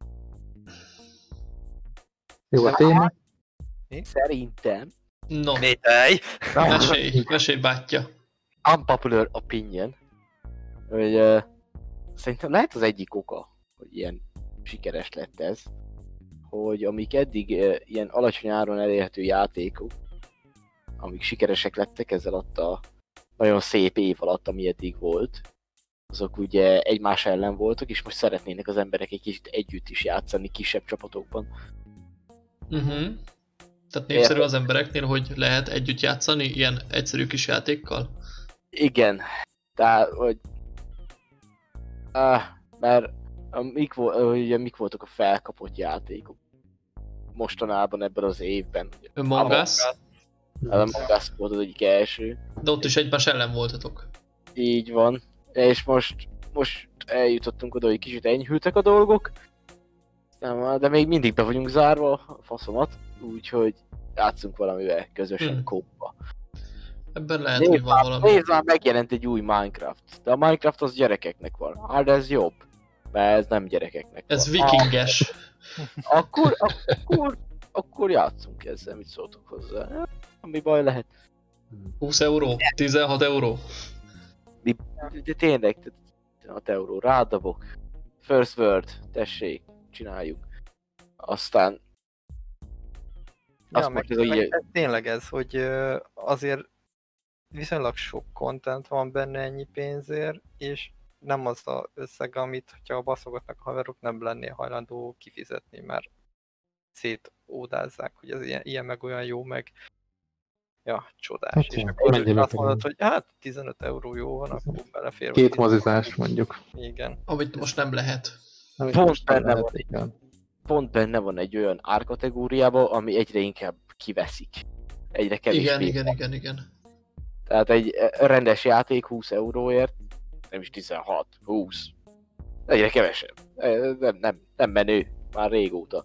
Jó a téma. Mi? Szerintem... No. Nétej! Mesélj, mesélj bátyja. Unpopular opinion. Hogy uh, szerintem lehet az egyik oka, hogy ilyen sikeres lett ez, hogy amik eddig uh, ilyen alacsony áron elérhető játékok, amik sikeresek lettek ezzel alatt a nagyon szép év alatt, ami eddig volt, azok ugye egymás ellen voltak, és most szeretnének az emberek egy kicsit együtt is játszani kisebb csapatokban. Uh-huh. Tehát népszerű az embereknél, hogy lehet együtt játszani ilyen egyszerű kis játékkal? Igen. Tehát, hogy... Ah, mert mik, vo- mik voltak a felkapott játékok mostanában ebben az évben? Among Us? Among Us volt az egyik első. De ott is egymás ellen voltatok. Így van. És most, most eljutottunk oda, hogy kicsit enyhültek a dolgok. De még mindig be vagyunk zárva a faszomat, úgyhogy játszunk valamivel közösen hmm. kópba. Ebben lehet, nézd hogy van valami. Nézd már, megjelent egy új Minecraft. De a Minecraft az gyerekeknek van. Hát de ez jobb. Mert ez nem gyerekeknek ez van. Ez vikinges. Ah, akkor, akkor, akkor játszunk ezzel, mit szóltok hozzá. Ami baj lehet. húsz euró? tizenhat euró? De, de tényleg, tizenhat euró. Rádabok. First World, tessék. Csináljuk. Aztán... Ja, azt meg, meg, így... meg tényleg ez, hogy azért viszonylag sok content van benne ennyi pénzért, és nem az az összeg, amit, hogyha baszogatnak a haverok, nem lennél hajlandó kifizetni, mert szétódázzák, hogy ez ilyen, ilyen meg olyan jó, meg ja, csodás. Hát, és akkor azt mondod, hogy hát tizenöt euró jó van, akkor belefér. Két mozizás mondjuk. Igen. Amit most nem lehet. Amit pont, most benne lehet, van egy, pont benne van egy olyan árkategóriába, ami egyre inkább kiveszik. Egyre kevésbé. Igen, igen, igen, igen. Tehát egy rendes játék húsz euróért, nem is tizenhat, húsz. Egyre kevesebb. Nem, nem, nem menő, már régóta.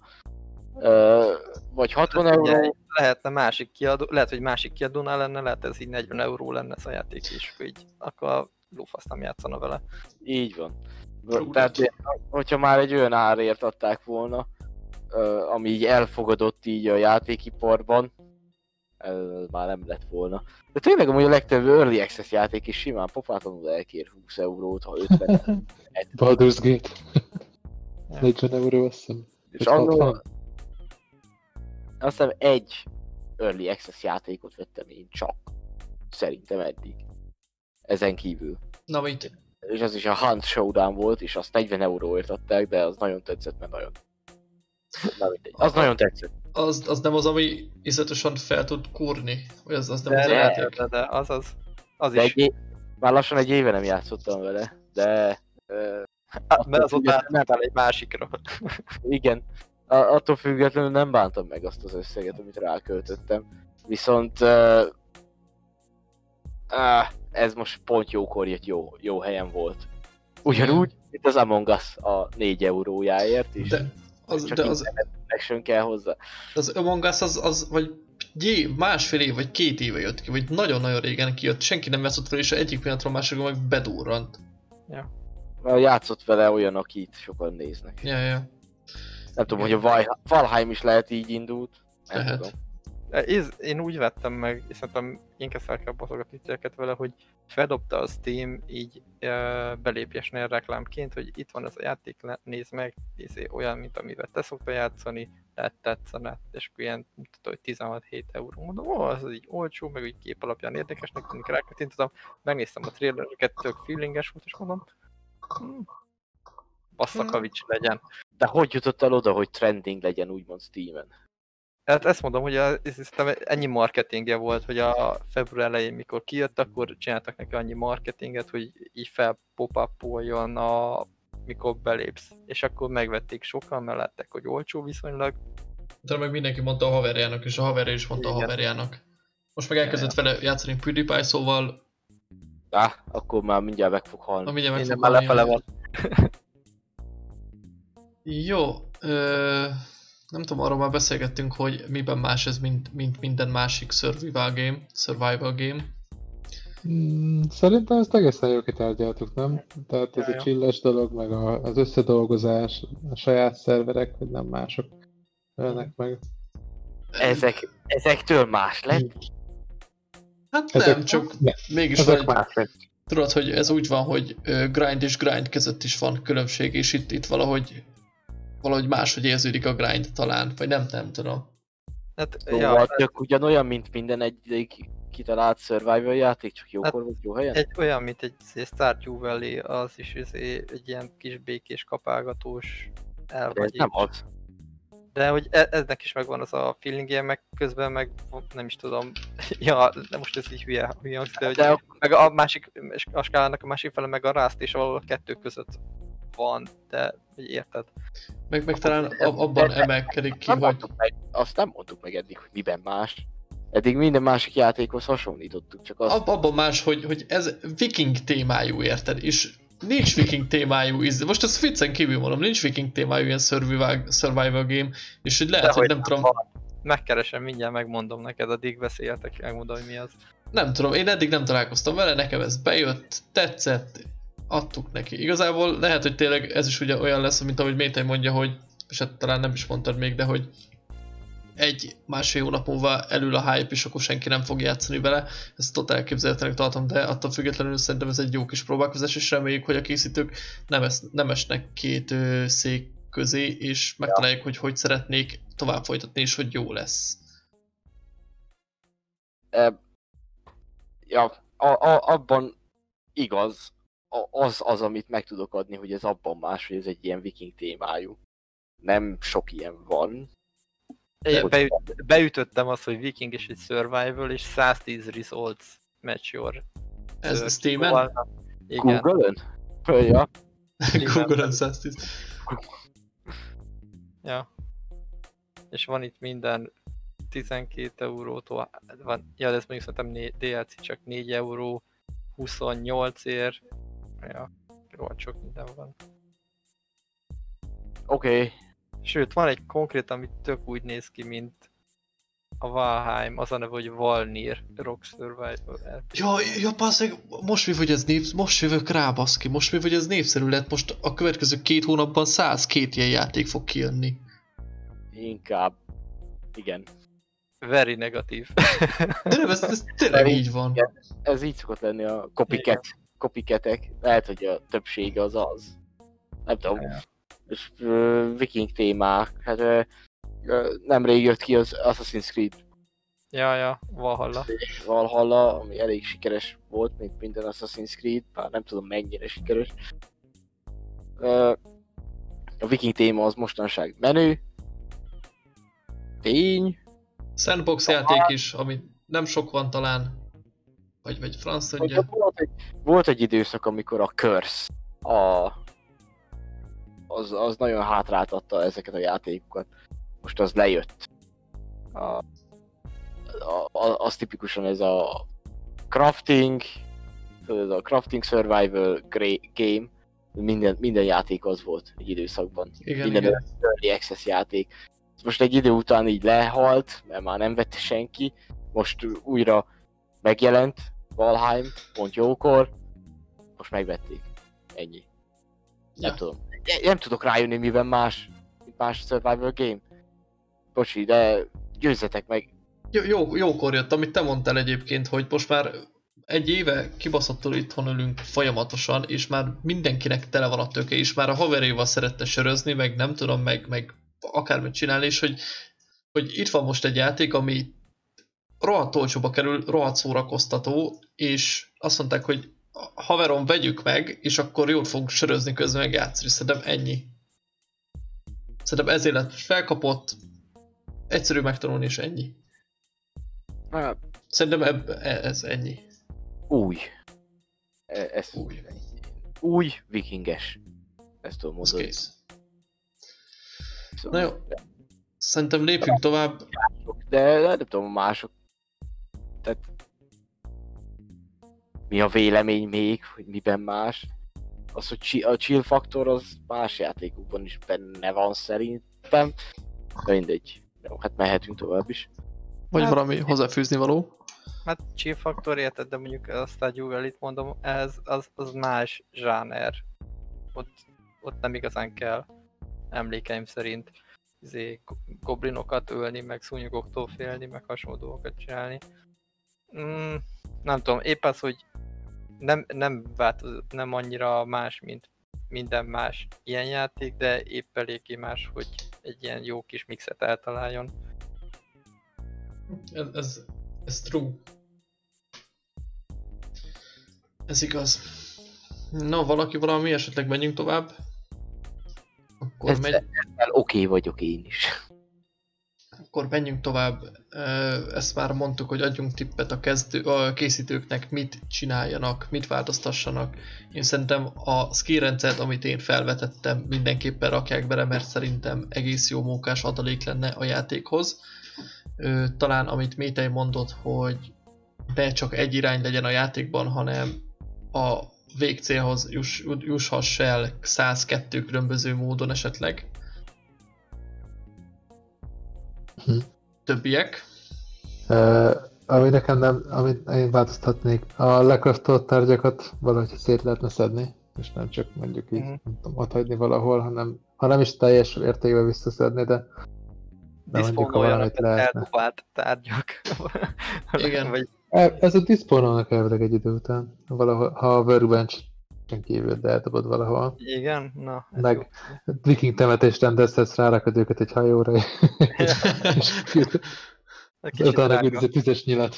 Vagy hatvan euró. Lehetne másik kiadó, lehet, hogy másik kiadónál lenne, lehet ez így negyven euró lenne ez a játék is, így akkor a lófasz nem játszana vele. Így van. Tehát, hogyha már egy olyan árért adták volna, ami így elfogadott így a játékiparban, ez már nem lett volna. De tényleg amúgy a legtöbb Early Access játék is simán pofátlanul elkér húsz eurót, ha ötven. Baldur's Gate. negyven euró, azt hiszem. És Vagy annól hatvan. azt hiszem egy Early Access játékot vettem én csak. Szerintem eddig. Ezen kívül. Na mit? És az is a Hunt Showdown volt, és azt negyven euróért adták, de az nagyon tetszett, mert nagyon... Na mindegy. Az nagyon tetszett. Az, az nem az, ami iszonyatosan fel tud kúrni? Vagy az, az nem De, az a de, játék? de, de az az. Az De is. egy, é- már lassan egy éve nem játszottam vele, de... Uh, Hát, mert azóta függetlenül- átálltál egy másikra. igen. A, attól függetlenül nem bántam meg azt az összeget, amit ráköltöttem. Viszont... Uh, uh, ez most pont jókor jött, jó, jó helyen volt. Ugyanúgy, mint az Among Us a négy eurójáért is. De az, Csak de az, internet connection kell hozzá. az Among Us az, az vagy jé, másfél év, vagy két éve jött ki, vagy nagyon-nagyon régen kijött, senki nem játszott vele, és egyik pillanatról másikra meg bedurrant. Mert játszott vele olyan, akit sokan néznek. Ja, ja. Nem tudom, hogy a Val- Valheim is lehet így indult. Nem Lehet. tudom. Ez, én úgy vettem meg, és szerintem én kezdtem el baszogatni titeket vele, hogy feldobta a Steam így uh, belépésnél reklámként, hogy itt van ez a játék, le- nézd meg, nézd, olyan, mint amivel te szoktál játszani, lehet tetszene, és akkor ilyen, tudod, hogy tizenhat-hét euró, mondom, ó, az így olcsó, meg úgy kép alapján érdekesnek tűnik, rákattintottam, megnéztem a trailereket, tök feelinges volt, és mondom, hm, basszakavics legyen. De hogy jutottál oda, hogy trending legyen úgymond Steamen? Hát ezt mondom, hogy a, ez, ez ennyi marketingje volt, hogy a február elején, mikor kijött, akkor csináltak neki annyi marketinget, hogy így felpop-upoljon, a, mikor belépsz. És akkor megvették sokan, mert látták, hogy olcsó viszonylag. De meg mindenki mondta a haverjának, és a haverja is mondta a Igen. haverjának. Most meg elkezdett vele játszani PewDiePie, szóval Á, akkor már mindjárt meg fog halni. a mindjárt meg Minden fog már lefele halni. van. Jó, ö, nem tudom, arról már beszélgettünk, hogy miben más ez, mint, mint minden másik survival game, survival game. Mm, Szerintem ezt egészen jól kitárgyaltuk, nem? Tehát ez Ja, a ja. chilles dolog, meg a, az összedolgozás, a saját szerverek, hogy nem mások ölnek meg. Ezek, ezektől más lett? Hát Ezek- nem, csak Ne, mégis van ezek egy, más lett. tudod, hogy ez úgy van, hogy ö, grind és grind között is van különbség, és itt, itt valahogy valahogy máshogy érződik a grind talán, vagy nem, nem tudom. Hát, Szóval ja, tök ugyanolyan, mint minden egyik kitalált survival játék, csak jókor Hát, volt jó helyen? egy olyan, mint egy izé, Stardew Valley, az is izé, egy ilyen kis békés kapálgatós De ez elvagy. nem az. De hogy e- eznek is megvan az a feelingje, meg közben meg nem is tudom, ja, de most ez így hülye, hülye hangzik, de, hogy De meg a másik, a skálának a másik fele meg a rászt, és valahol a kettő között van, de hogy érted? Meg, meg talán ab- abban de- emelkedik ki, nem hogy mondtuk meg, azt nem mondtuk meg eddig, hogy miben más. Eddig minden másik játékhoz hasonlítottuk, csak azt... ab, abban más, hogy, hogy ez viking témájú, érted? És nincs viking témájú, íz- most ezt viccen kívül mondom, nincs viking témájú ilyen survival, survival game, és hogy lehet, hogy Dehogy nem tudom, van. Megkeresem, mindjárt megmondom neked, addig beszéltek, megmondom, hogy mi az. nem tudom, én eddig nem találkoztam vele, nekem ez bejött, tetszett, adtuk neki. Igazából lehet, hogy tényleg ez is ugye olyan lesz, mint ahogy Métej mondja, hogy, és hát talán nem is mondtad még, de hogy egy másfél hónap múlva elül a hype, és akkor senki nem fog játszani vele. Ezt totál elképzelhetőnek tartom, de attól függetlenül szerintem ez egy jó kis próbálkozás, és reméljük, hogy a készítők nem, esz, nem esnek két ö, szék közé, és megtaláljuk, hogy hogy szeretnék tovább folytatni, és hogy jó lesz. E, ja, a, a, abban igaz, a, az az, amit meg tudok adni, hogy ez abban más, hogy ez egy ilyen viking témájú. Nem sok ilyen van. Én beüt, beütöttem azt, hogy Viking és egy Survival, és száztíz results mature. Ez Steam-en? Szóval, igen. Google-ön? Ja. Google-on száztíz. Ja. És van itt minden tizenkét eurótól, van, ja, de ez mondjuk szerintem né- dé el cé csak négy euró, huszonnyolc ér. Ja, rohadt sok minden van. Oké. Okay. Sőt, van egy konkrét, ami tök úgy néz ki, mint a Valheim, az a neve, hogy Valnir Rock Survival er pé gé. Ja, ja, basszeg, most mi vagy ez népsz, most jövök rá, baszki, most mi vagy ez népszerű lett, most a következő két hónapban százkettő ilyen játék fog kijönni. Inkább. Igen. Very negatív. De nem, ez, ez tényleg így van. Igen. Ez így szokott lenni a copycat, copycatek. Lehet, hogy a többsége az az. Nem tudom. és uh, viking témák, hát uh, nemrég jött ki az Assassin's Creed Ja, ja, Valhalla. Valhalla, ami elég sikeres volt, mint minden Assassin's Creed, bár nem tudom mennyire sikeres. Uh, a viking téma az mostanság menő. Tény. Sandbox játék is, ami nem sok van talán. Vagy, vagy franc tudja. Volt egy, volt egy időszak, amikor a Curse, a, az, az nagyon hátráltatta ezeket a játékokat. Most az lejött. A, a, a, az tipikusan ez a crafting, ez a crafting survival game, minden, minden játék az volt egy időszakban. Igen, minden igen. early access játék. Most egy idő után így lehalt, mert már nem vette senki. Most újra megjelent Valheim, pont jókor. Most megvették. Ennyi. Nem Ja. tudom. Nem tudok rájönni, miben más, más survival game. Bocsi, de győzzetek meg. Jó, jó, jókor jött, amit te mondtál egyébként, hogy most már egy éve kibaszottul itthon ülünk folyamatosan, és már mindenkinek tele van a töke, és már a haveréval szerette sörözni, meg nem tudom, meg, meg akármit csinálni, és hogy, hogy itt van most egy játék, ami rohadt olcsóba kerül, rohadt szórakoztató, és azt mondták, hogy haverom, vegyük meg, és akkor jól fogunk sörözni közben meg játszani. Szerintem ennyi. Szerintem ezért lett felkapott, egyszerű megtanulni, és ennyi. Na, Szerintem ebb, ez ennyi. új. E- Ez Új. új vikinges. Ezt tudom Ez mondani. kész. Szóval- Na jó. Szerintem lépjünk tovább. De nem tudom, mások. Tehát... Mi a vélemény még, hogy miben más? Az, hogy chi- a chill faktor az más játékokban is benne van szerintem. De mindegy. Jó, hát mehetünk tovább is. Vagy Hát- valami hozzáfűzni való. Hát chill faktor érted, de mondjuk a Stardew Valley-t mondom, ez az, az más zsáner. Ott, ott nem igazán kell, emlékeim szerint, izé, go- goblinokat ölni, meg szúnyogoktól félni, meg hasonló dolgokat csinálni. Mm, nem tudom, épp az, hogy nem, nem, változ, nem annyira más, mint minden más ilyen játék, de épp eléggé más, hogy egy ilyen jó kis mixet eltaláljon. Ez, ez, ez true. Ez igaz. Na, valaki valami, esetleg menjünk tovább? Akkor, Ez, megy, ezzel oké vagyok én is. akkor menjünk tovább. Ö, Ezt már mondtuk, hogy adjunk tippet a, kezdő, a készítőknek, mit csináljanak, mit változtassanak. Én szerintem a skill rendszert, amit én felvetettem, mindenképpen rakják bele, mert szerintem egész jó mókás adalék lenne a játékhoz. Ö, Talán amit Métej mondott, hogy ne csak egy irány legyen a játékban, hanem a végcélhoz juss, jusshass el száz kettő különböző módon esetleg. Hm. Többiek. Uh, ami nekem nem, amit én változtatnék, a lekraftolt tárgyakat valahogy szét lehetne szedni, és nem csak mondjuk így, Mhm. nem tudom, otthagyni valahol, hanem, ha nem is teljes értékben visszaszedni, de de mondjuk, ha Diszponoljanak valamit az lehetne. eldobált tárgyak. Igen. Vagy E- Ez a diszponolnak elvileg egy idő után, valahol, ha a workbench-en kívül de eldobod valahol. igen, na. ez Meg jó. viking temetést rendezhetsz, rárakod őket egy hajóra, és Egy kicsit utána drága. küldesz egy tüzes nyilat.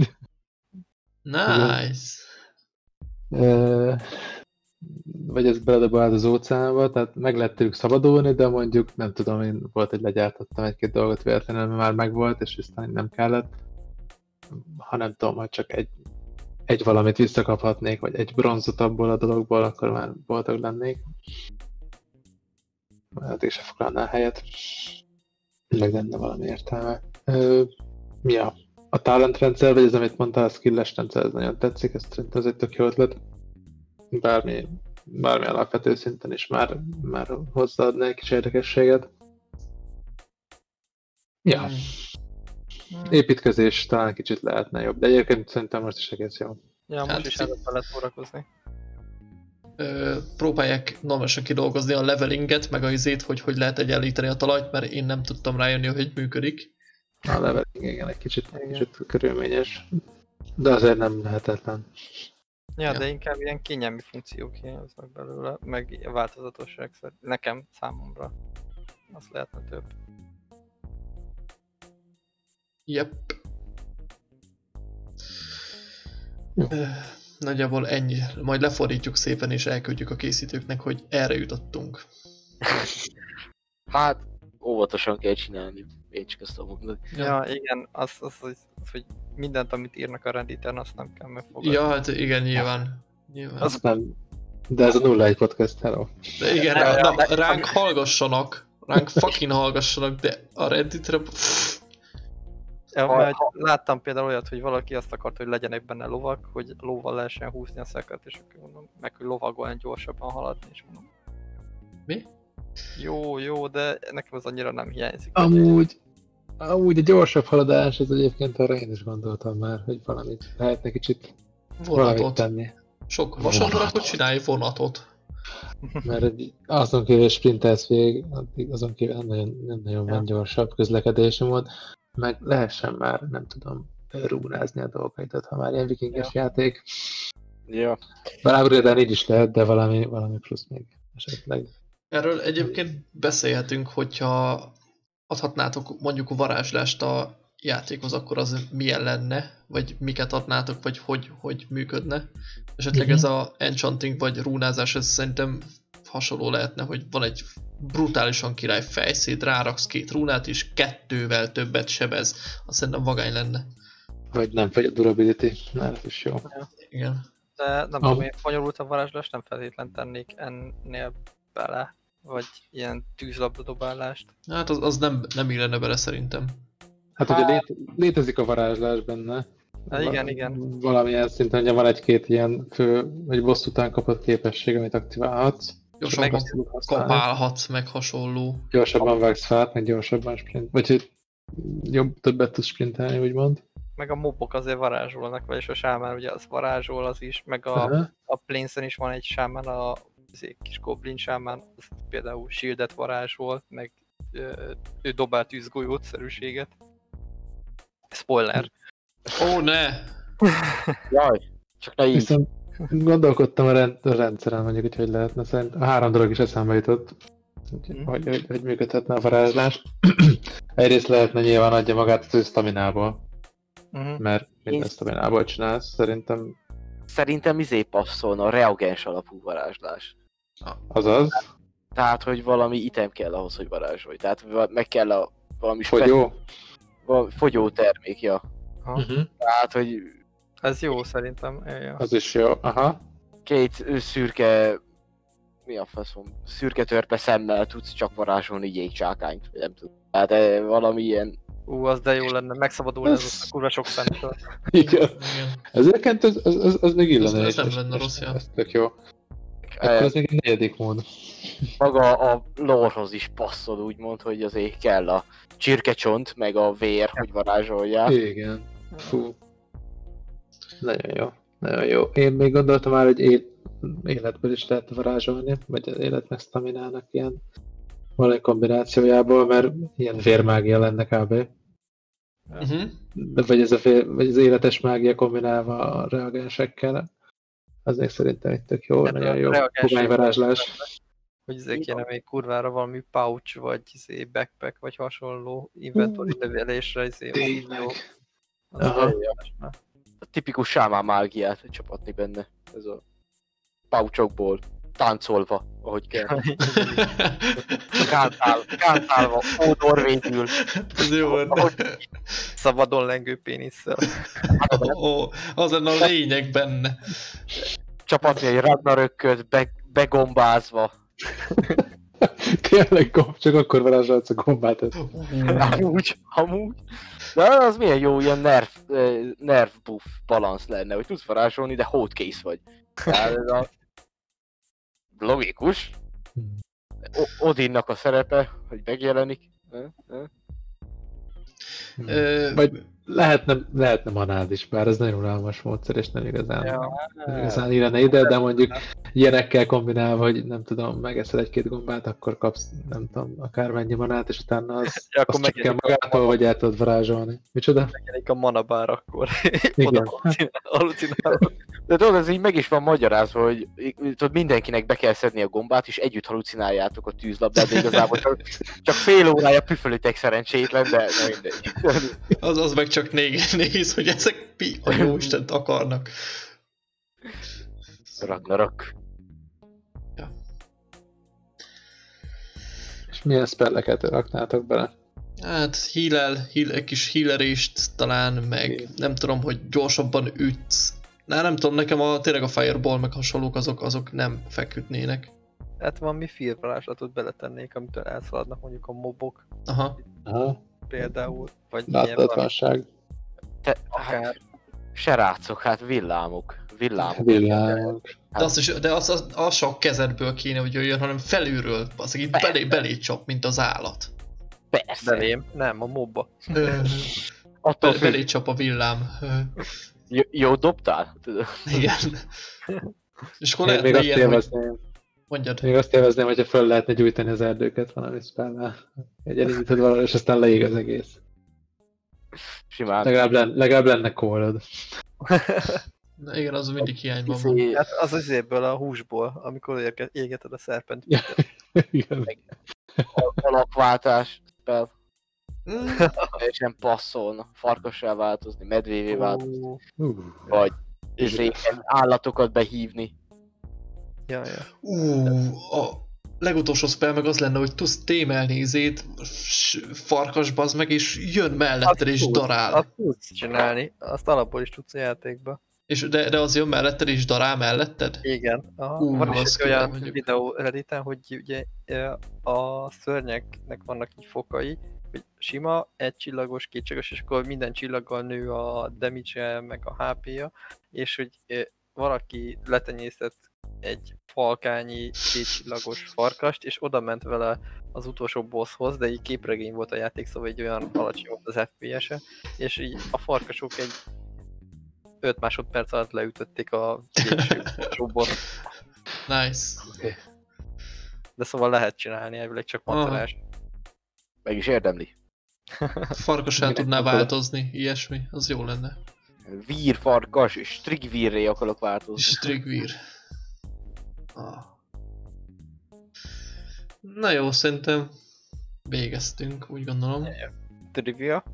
Nice. Ö, vagy ez beledobáld az óceánba, tehát meg lehet tőlük szabadulni, de mondjuk nem tudom, én volt, hogy legyártottam egy-két dolgot véletlenül, mert már megvolt, és aztán nem kellett. Ha nem tudom, hogy csak egy, egy valamit visszakaphatnék, vagy egy bronzot abból a dologból, akkor már boldog lennék. Addig se foglalnál helyet. Meg lenne valami értelme. Ö, mi a, a talent rendszer, vagy ez, amit mondtál, a skilles rendszer, ez nagyon tetszik, ez szerintem ez egy tök jó ötlet. Bármi, bármi alapvető szinten is már, már hozzáadna egy kis érdekességet. Ja, Hmm. építkezés talán kicsit lehetne jobb, de egyébként szerintem most is egész jó. Ja, most Hát is szí- ezzel lehet szórakozni. Ö, próbálják normálisan kidolgozni a levelinget, meg a izét, hogy hogy lehet egyenlíteni a talajt, mert én nem tudtam rájönni, hogy működik. A leveling igen, egy kicsit, Igen. kicsit körülményes, de azért nem lehetetlen. Ja, Ja. de inkább ilyen kényelmi funkciók hiányoznak belőle, meg változatosság szerint. Nekem, számomra. Az lehetne több. Yep. Jó. Ö, Nagyjából ennyi. Majd lefordítjuk szépen és elküldjük a készítőknek, hogy erre jutottunk. Hát, óvatosan kell csinálni. Én csak ezt tudom mondani. Ja. Ja, igen, az, az, az, az, hogy mindent, amit írnak a Redditen, azt nem kell megfogadni. Ja, hát igen, nyilván. nyilván. Azt nem. De ez a nulla egy podcast, hello. De igen, Ja, ja, na, de- ránk hallgassanak, ránk fucking hallgassanak, de a Redditre... pff, Ja, Ha- mert láttam például olyat, hogy valaki azt akart, hogy legyenek benne lovak, hogy lóval lehessen húzni a szekret, és akkor mondom, meg hogy lovagolni gyorsabban haladni, és mondom. Mi? Jó, jó, de nekem az annyira nem hiányzik. Amúgy, amúgy a gyorsabb haladás, az egyébként arra én is gondoltam már, hogy valamit lehetne kicsit valamit Vonatot. tenni. Sok vasatban, akkor csinálj vonatot. Mert egy- azon kívül sprintelsz végig, addig azon kívül nem nagyon, nem nagyon van gyorsabb közlekedési mód, meg lehessen már, nem tudom, rúnázni a dolgait, tehát ha már ilyen vikinges játék. Ja. Bár így is lehet, de valami, valami plusz még esetleg. Erről egyébként beszélhetünk, hogyha adhatnátok mondjuk a varázslást a játékhoz, akkor az milyen lenne, vagy miket adnátok, vagy hogy, hogy működne. Esetleg Mhm. ez a enchanting vagy rúnázás, ez szerintem hasonló lehetne, hogy van egy brutálisan király fejszét, ráraksz két rúnát, és kettővel többet sebez. Azt szerintem vagány lenne. Vagy nem, vagy a durability, már ez is jó. Igen. De nem Ah. tudom, én bonyolult a varázslás, nem feltétlen tennék ennél bele, vagy ilyen tűzlabdadobálást. Hát az, az nem, nem illene bele szerintem. Hát ugye lét, létezik a varázslás benne. Hát igen, igen. Valamilyen szinten ugye van egy-két ilyen fő, vagy boss után kapott képesség, amit aktiválhatsz. Gyorsabban Meg azt tudod használni. kapálhatsz, meg hasonló. Gyorsabban vágsz fát, meg gyorsabban sprint. Vagy hogy jobb, többet tudsz sprintelni, úgymond. Meg a mobok azért varázsolnak, vagyis a sámán ugye az varázsol az is, meg a, Aha. a Plains-en is van egy sámán, a az egy kis goblin sámán, az például shieldet varázsol, meg ö, ő dobál tűzgolyót-szerűséget. Spoiler. Ó, ne! Jaj, csak ne így. Viszont gondolkodtam a, rend, a rendszeren, mondjuk, hogy hogy lehetne. Szerint a három dolog is eszembe jutott, hogy, Mhm. hogy, hogy, hogy működhetne a varázslás. Egyrészt lehetne nyilván adja magát az ő sztaminából, Uh-huh. mert minden Én- sztaminából csinálsz, szerintem Szerintem izé passzolna a reagens alapú varázslás. azaz. Tehát, hogy valami item kell ahhoz, hogy varázsolj. Tehát va- meg kell a valami Fogyó. Valami fogyó termék, ja. Uh-huh. Tehát, hogy Ez jó szerintem. Ja, ja. Az is jó, aha. két ő szürke... Mi a faszom? Szürke törpe szemmel tudsz csak varázsolni jégcsákányt, vagy nem tudom. Tehát eh, valami ilyen... Ú, az de jó lenne, megszabadulni Ez- az a kurva sok szemtől. Igen. Igen. Ezeket az, az, az, az még illene. Ez- ez és- nem és- lenne és- rossz, ja. Ez tök jó. Akkor Eh, ez még egy negyedik mód. maga a lore-hoz is passzol, úgymond, hogy azért kell a csirkecsont, meg a vér, hogy varázsolják. Igen. Fú. Nagyon jó. Nagyon jó. Én még gondoltam már, hogy él, életből is lehet varázsolni, vagy az élet meg sztaminának ilyen valami kombinációjából, mert ilyen vérmágia lenne kb. Uh-huh. De vagy, ez a fél, vagy az életes mágia kombinálva a reagensekkel. Az még szerintem egy tök jó, Hát nagyon a jó reagens- fogányvarázslás. Hogy izé kéne még kurvára valami pouch, vagy izé backpack, vagy hasonló inventory levelésre, izé Tényleg. opció. Az Aha. nagyon jó. A tipikus sámán mágiát csapatni benne. Ez a pouchokból táncolva, ahogy kell. Kántál, kántálva, ódorvédül. Ez jó lenne. Szabadon lengő pénisszel. Ó, az lenne a lényeg benne. Csapatni egy Ragnarökköt, be, begombázva. Tényleg gomb, csak akkor varázsolhatsz a gombát. Ez. Amúgy, amúgy. De az milyen jó, ilyen nerv, eh, nerv buff balansz lenne, hogy tudsz varázsolni, de hódkész vagy. Tehát ez a... Logikus. O- Odinnak a szerepe, hogy megjelenik. Eh, eh. Ö, Vagy lehetne, lehetne manád is, bár ez nagyon unalmas módszer, és nem igazán, Ja. nem igazán illene ide, de mondjuk ilyenekkel kombinálva, hogy nem tudom, megeszel egy-két gombát, akkor kapsz, nem tudom, akármennyi manát, és utána az, Ja, akkor az csak kell megjelenik a magától, mana- vagy el tudod varázsolni. Micsoda? Megjelenik a manabár akkor. Igen. Oda halucinálod. De tudod, ez így meg is van magyarázva, hogy tudod, mindenkinek be kell szedni a gombát, és együtt halucináljátok a tűzlabdát, de igazából csak, csak fél órája püfölitek szerencsétlen, de na mindegy. Az, az meg csak néz, néz, hogy ezek mi a jó Istent akarnak. Ragnarok. És milyen spelleket raknátok bele? Hát heal-el, heal, egy kis healerést talán, meg Igen. nem tudom, hogy gyorsabban ütsz. Na, nem tudom, nekem a, tényleg a Fireball meg hasonlók azok, azok nem feküdnének. Hát valami filmvarázslatot beletennék, amitől elszaladnak mondjuk a mobok Aha. Aha, például. Vagy ilyen láthatatlanság, Te, akár. hát, serácok, hát villámok. Villámok. villámok. De, az, is, de az, az, az se a kezedből kéne, hogy jöjjön, hanem felülről, az így Persze. belé, belé csap, mint az állat. Persze. belém. Nem, a mobba. Ö, Attól Be, függ, belé csap a villám. Ö, jó, jó dobtál? Tudod? Igen. És akkor Én még lehetne azt ilyen, hogy élvezném, mondjad. még azt élvezném, hogyha föl lehetne gyújtani az erdőket valami spellel. Egy elindítod valahol, és aztán leég az egész. Simán. Legalább, lenne, legalább lenne kólod. Na, igen, az mindig hiányban van. Izé, Hát az azért a húsból, amikor érke- égeted a szerpent. Ja. Igen. alakváltás, spell, Mm, teljesen passzolna. Farkassá változni, medvévé változni, Ó, Uh, vagy izé, állatokat behívni. ja, ja. Ú, a legutolsó spell meg az lenne, hogy tudsz témelni izét, s- farkas bazd meg, és jön melletted és tudsz, darál. Azt tudsz csinálni, azt alapból is tudsz a játékba. És de, de az jön melletted és darál melletted? Igen. Aha. Ú, Van is az egy olyan király vagyok. videó Redditen, hogy ugye ö, a szörnyeknek vannak így fokai, hogy sima, egy csillagos, két csillagos, és akkor minden csillaggal nő a damage-e, meg a há pé-ja, és hogy ö, valaki letenyésztett egy falkányi kétcsillagos farkast, és oda ment vele az utolsó bosshoz, de így képregény volt a játék, szóval egy olyan alacsony volt az ef pé es-e, és így a farkasok egy öt másodperc alatt leütötték a végső utolsó boss. Nice. De szóval lehet csinálni, elvileg csak Aha. macerás. Meg is érdemli. Farkasán Minek tudná tudod? változni, ilyesmi, az jó lenne. Vír, farkas, és strigvírré akarok változni. Strigvír. Ah. Na jó, szerintem végeztünk, úgy gondolom. Trivia?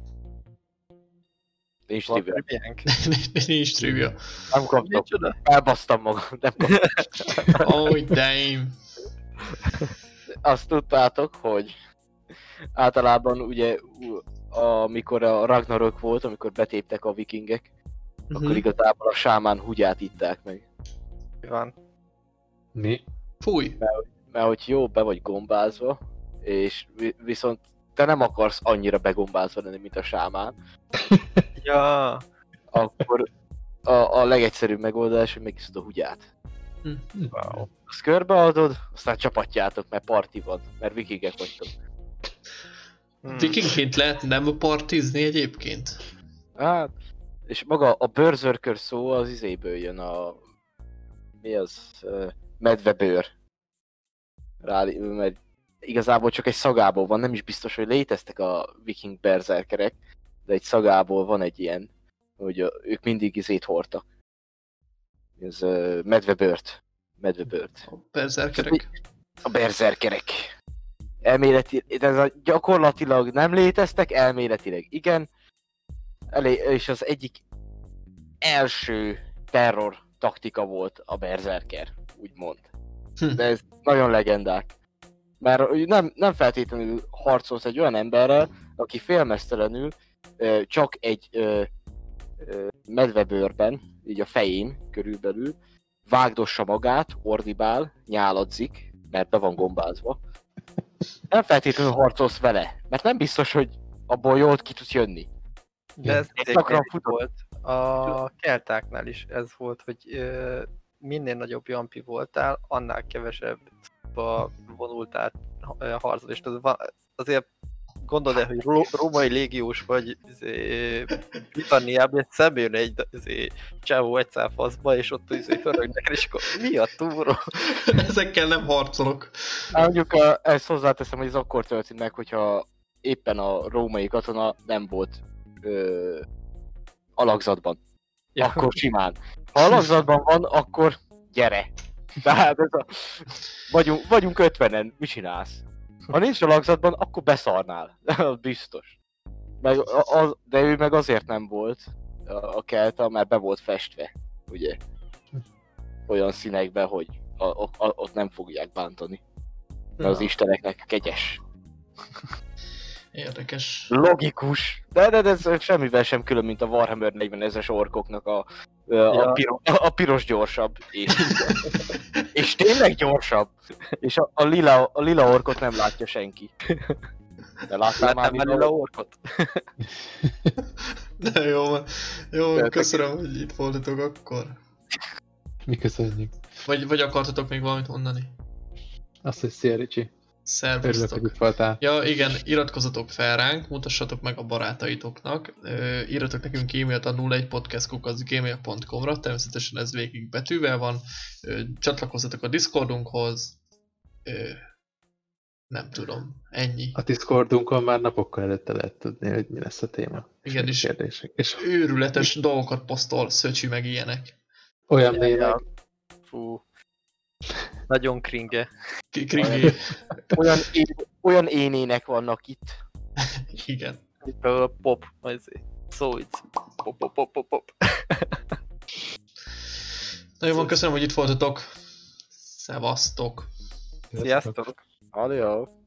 Nincs Van trivia. triviánk? Nincs trivia. Nem kaptam. Micsoda? Elbasztam magam. Nem kaptam. Oh, damn. Azt tudtátok, hogy általában ugye amikor a Ragnarök volt, amikor betéptek a vikingek, Mhm. akkor igazából a sámán húgyát itták meg. Van. mi? Fúj. Mert hogy jó, be vagy gombázva, és vi- viszont te nem akarsz annyira begombázva lenni, mint a sámán, Ja, akkor a, a legegyszerűbb megoldás, hogy megiszod a húgyát. wow. Azt körbeadod, aztán csapatjátok, mert parti van, mert vikingek vagytok. Hmm. Vikingként lehet nem partizni egyébként? Hát, és maga a berserker szó az izéből jön a... Mi az? Ö, Medvebőr. Rá, mert igazából csak egy szagából van, nem is biztos, hogy léteztek a viking berserkerek, de egy szagából van egy ilyen, hogy ö, ők mindig izét hordtak. Ez ö, medvebőrt. Medvebőrt. A berserkerek? A berserkerek. Elméleti, de ez a gyakorlatilag nem léteztek, elméletileg igen. Elé, és az egyik első terror taktika volt a berserker, úgymond. Hm. De ez nagyon legendák. Mert nem, nem feltétlenül harcolsz egy olyan emberrel, aki félmeztelenül ö, csak egy ö, ö, medvebőrben, így a fején körülbelül, vágdossa magát, ordibál, nyáladzik, mert be van gombázva. Nem feltétlenül harcolsz vele, mert nem biztos, hogy abból jól ki tudsz jönni. De ez Én egy gyakran futott. Volt. A keltáknál is ez volt, hogy ö, minél nagyobb jampi voltál, annál kevesebb vonultál harcba, és az, azért gondold el, hogy ro- római légiós vagy izé, Britanniában, és szembe jön egy izé, csávó egy faszba, és ott izé, förögnek, és akkor mi a túró? Ezekkel nem harcolok. Hát mondjuk a, ezt hozzáteszem, hogy ez akkor történt meg, hogyha éppen a római katona nem volt ö, alakzatban. Ja. Akkor simán. Ha alakzatban van, akkor gyere. Tehát ez a... vagyunk, vagyunk ötvenen, mit csinálsz? Ha nincs alakzatban, akkor beszarnál. Biztos. Meg az, de ő meg azért nem volt a, a kelta, mert be volt festve, ugye? Olyan színekben, hogy a, a, a, ott nem fogják bántani. Mert az isteneknek kegyes. Érdekes. Logikus. De, de, de ez semmivel sem külön, mint a Warhammer negyvenezres orkoknak a, a, Ja. a, piro, a, a piros gyorsabb. És, és tényleg gyorsabb. És a, a, lila, a lila orkot nem látja senki. De láttál már Láttam már a orkot? De jó van. Jó, van, Töltek. köszönöm, hogy itt voltatok akkor. Mi köszönjük. Vagy, vagy akartatok még valamit mondani? Azt, hogy szia Ricsi. Örülök, Szervusztok. hogy itt voltál. Ja igen, iratkozzatok fel ránk, mutassatok meg a barátaitoknak, Ö, írjatok nekünk e-mailt a nulla egy podcast kukac gmail pont com-ra, természetesen ez végig betűvel van, Ö, csatlakozzatok a Discordunkhoz, Ö, nem tudom, ennyi. A Discordunkon már napokkal előtte lehet tudni, hogy mi lesz a téma. Igen, és kérdések. És őrületes dolgokat posztol, Szöcsi meg ilyenek. olyan Ja, névek, ja. Fú. Nagyon kringe. Ki- Kringé. Olyan, én, olyan énének vannak itt. Igen. Itt a pop, azért. Szó így. Pop, pop, pop, pop, pop. Nagyon van, köszönöm, hogy itt voltatok. Szevasztok. Sziasztok! Adiós.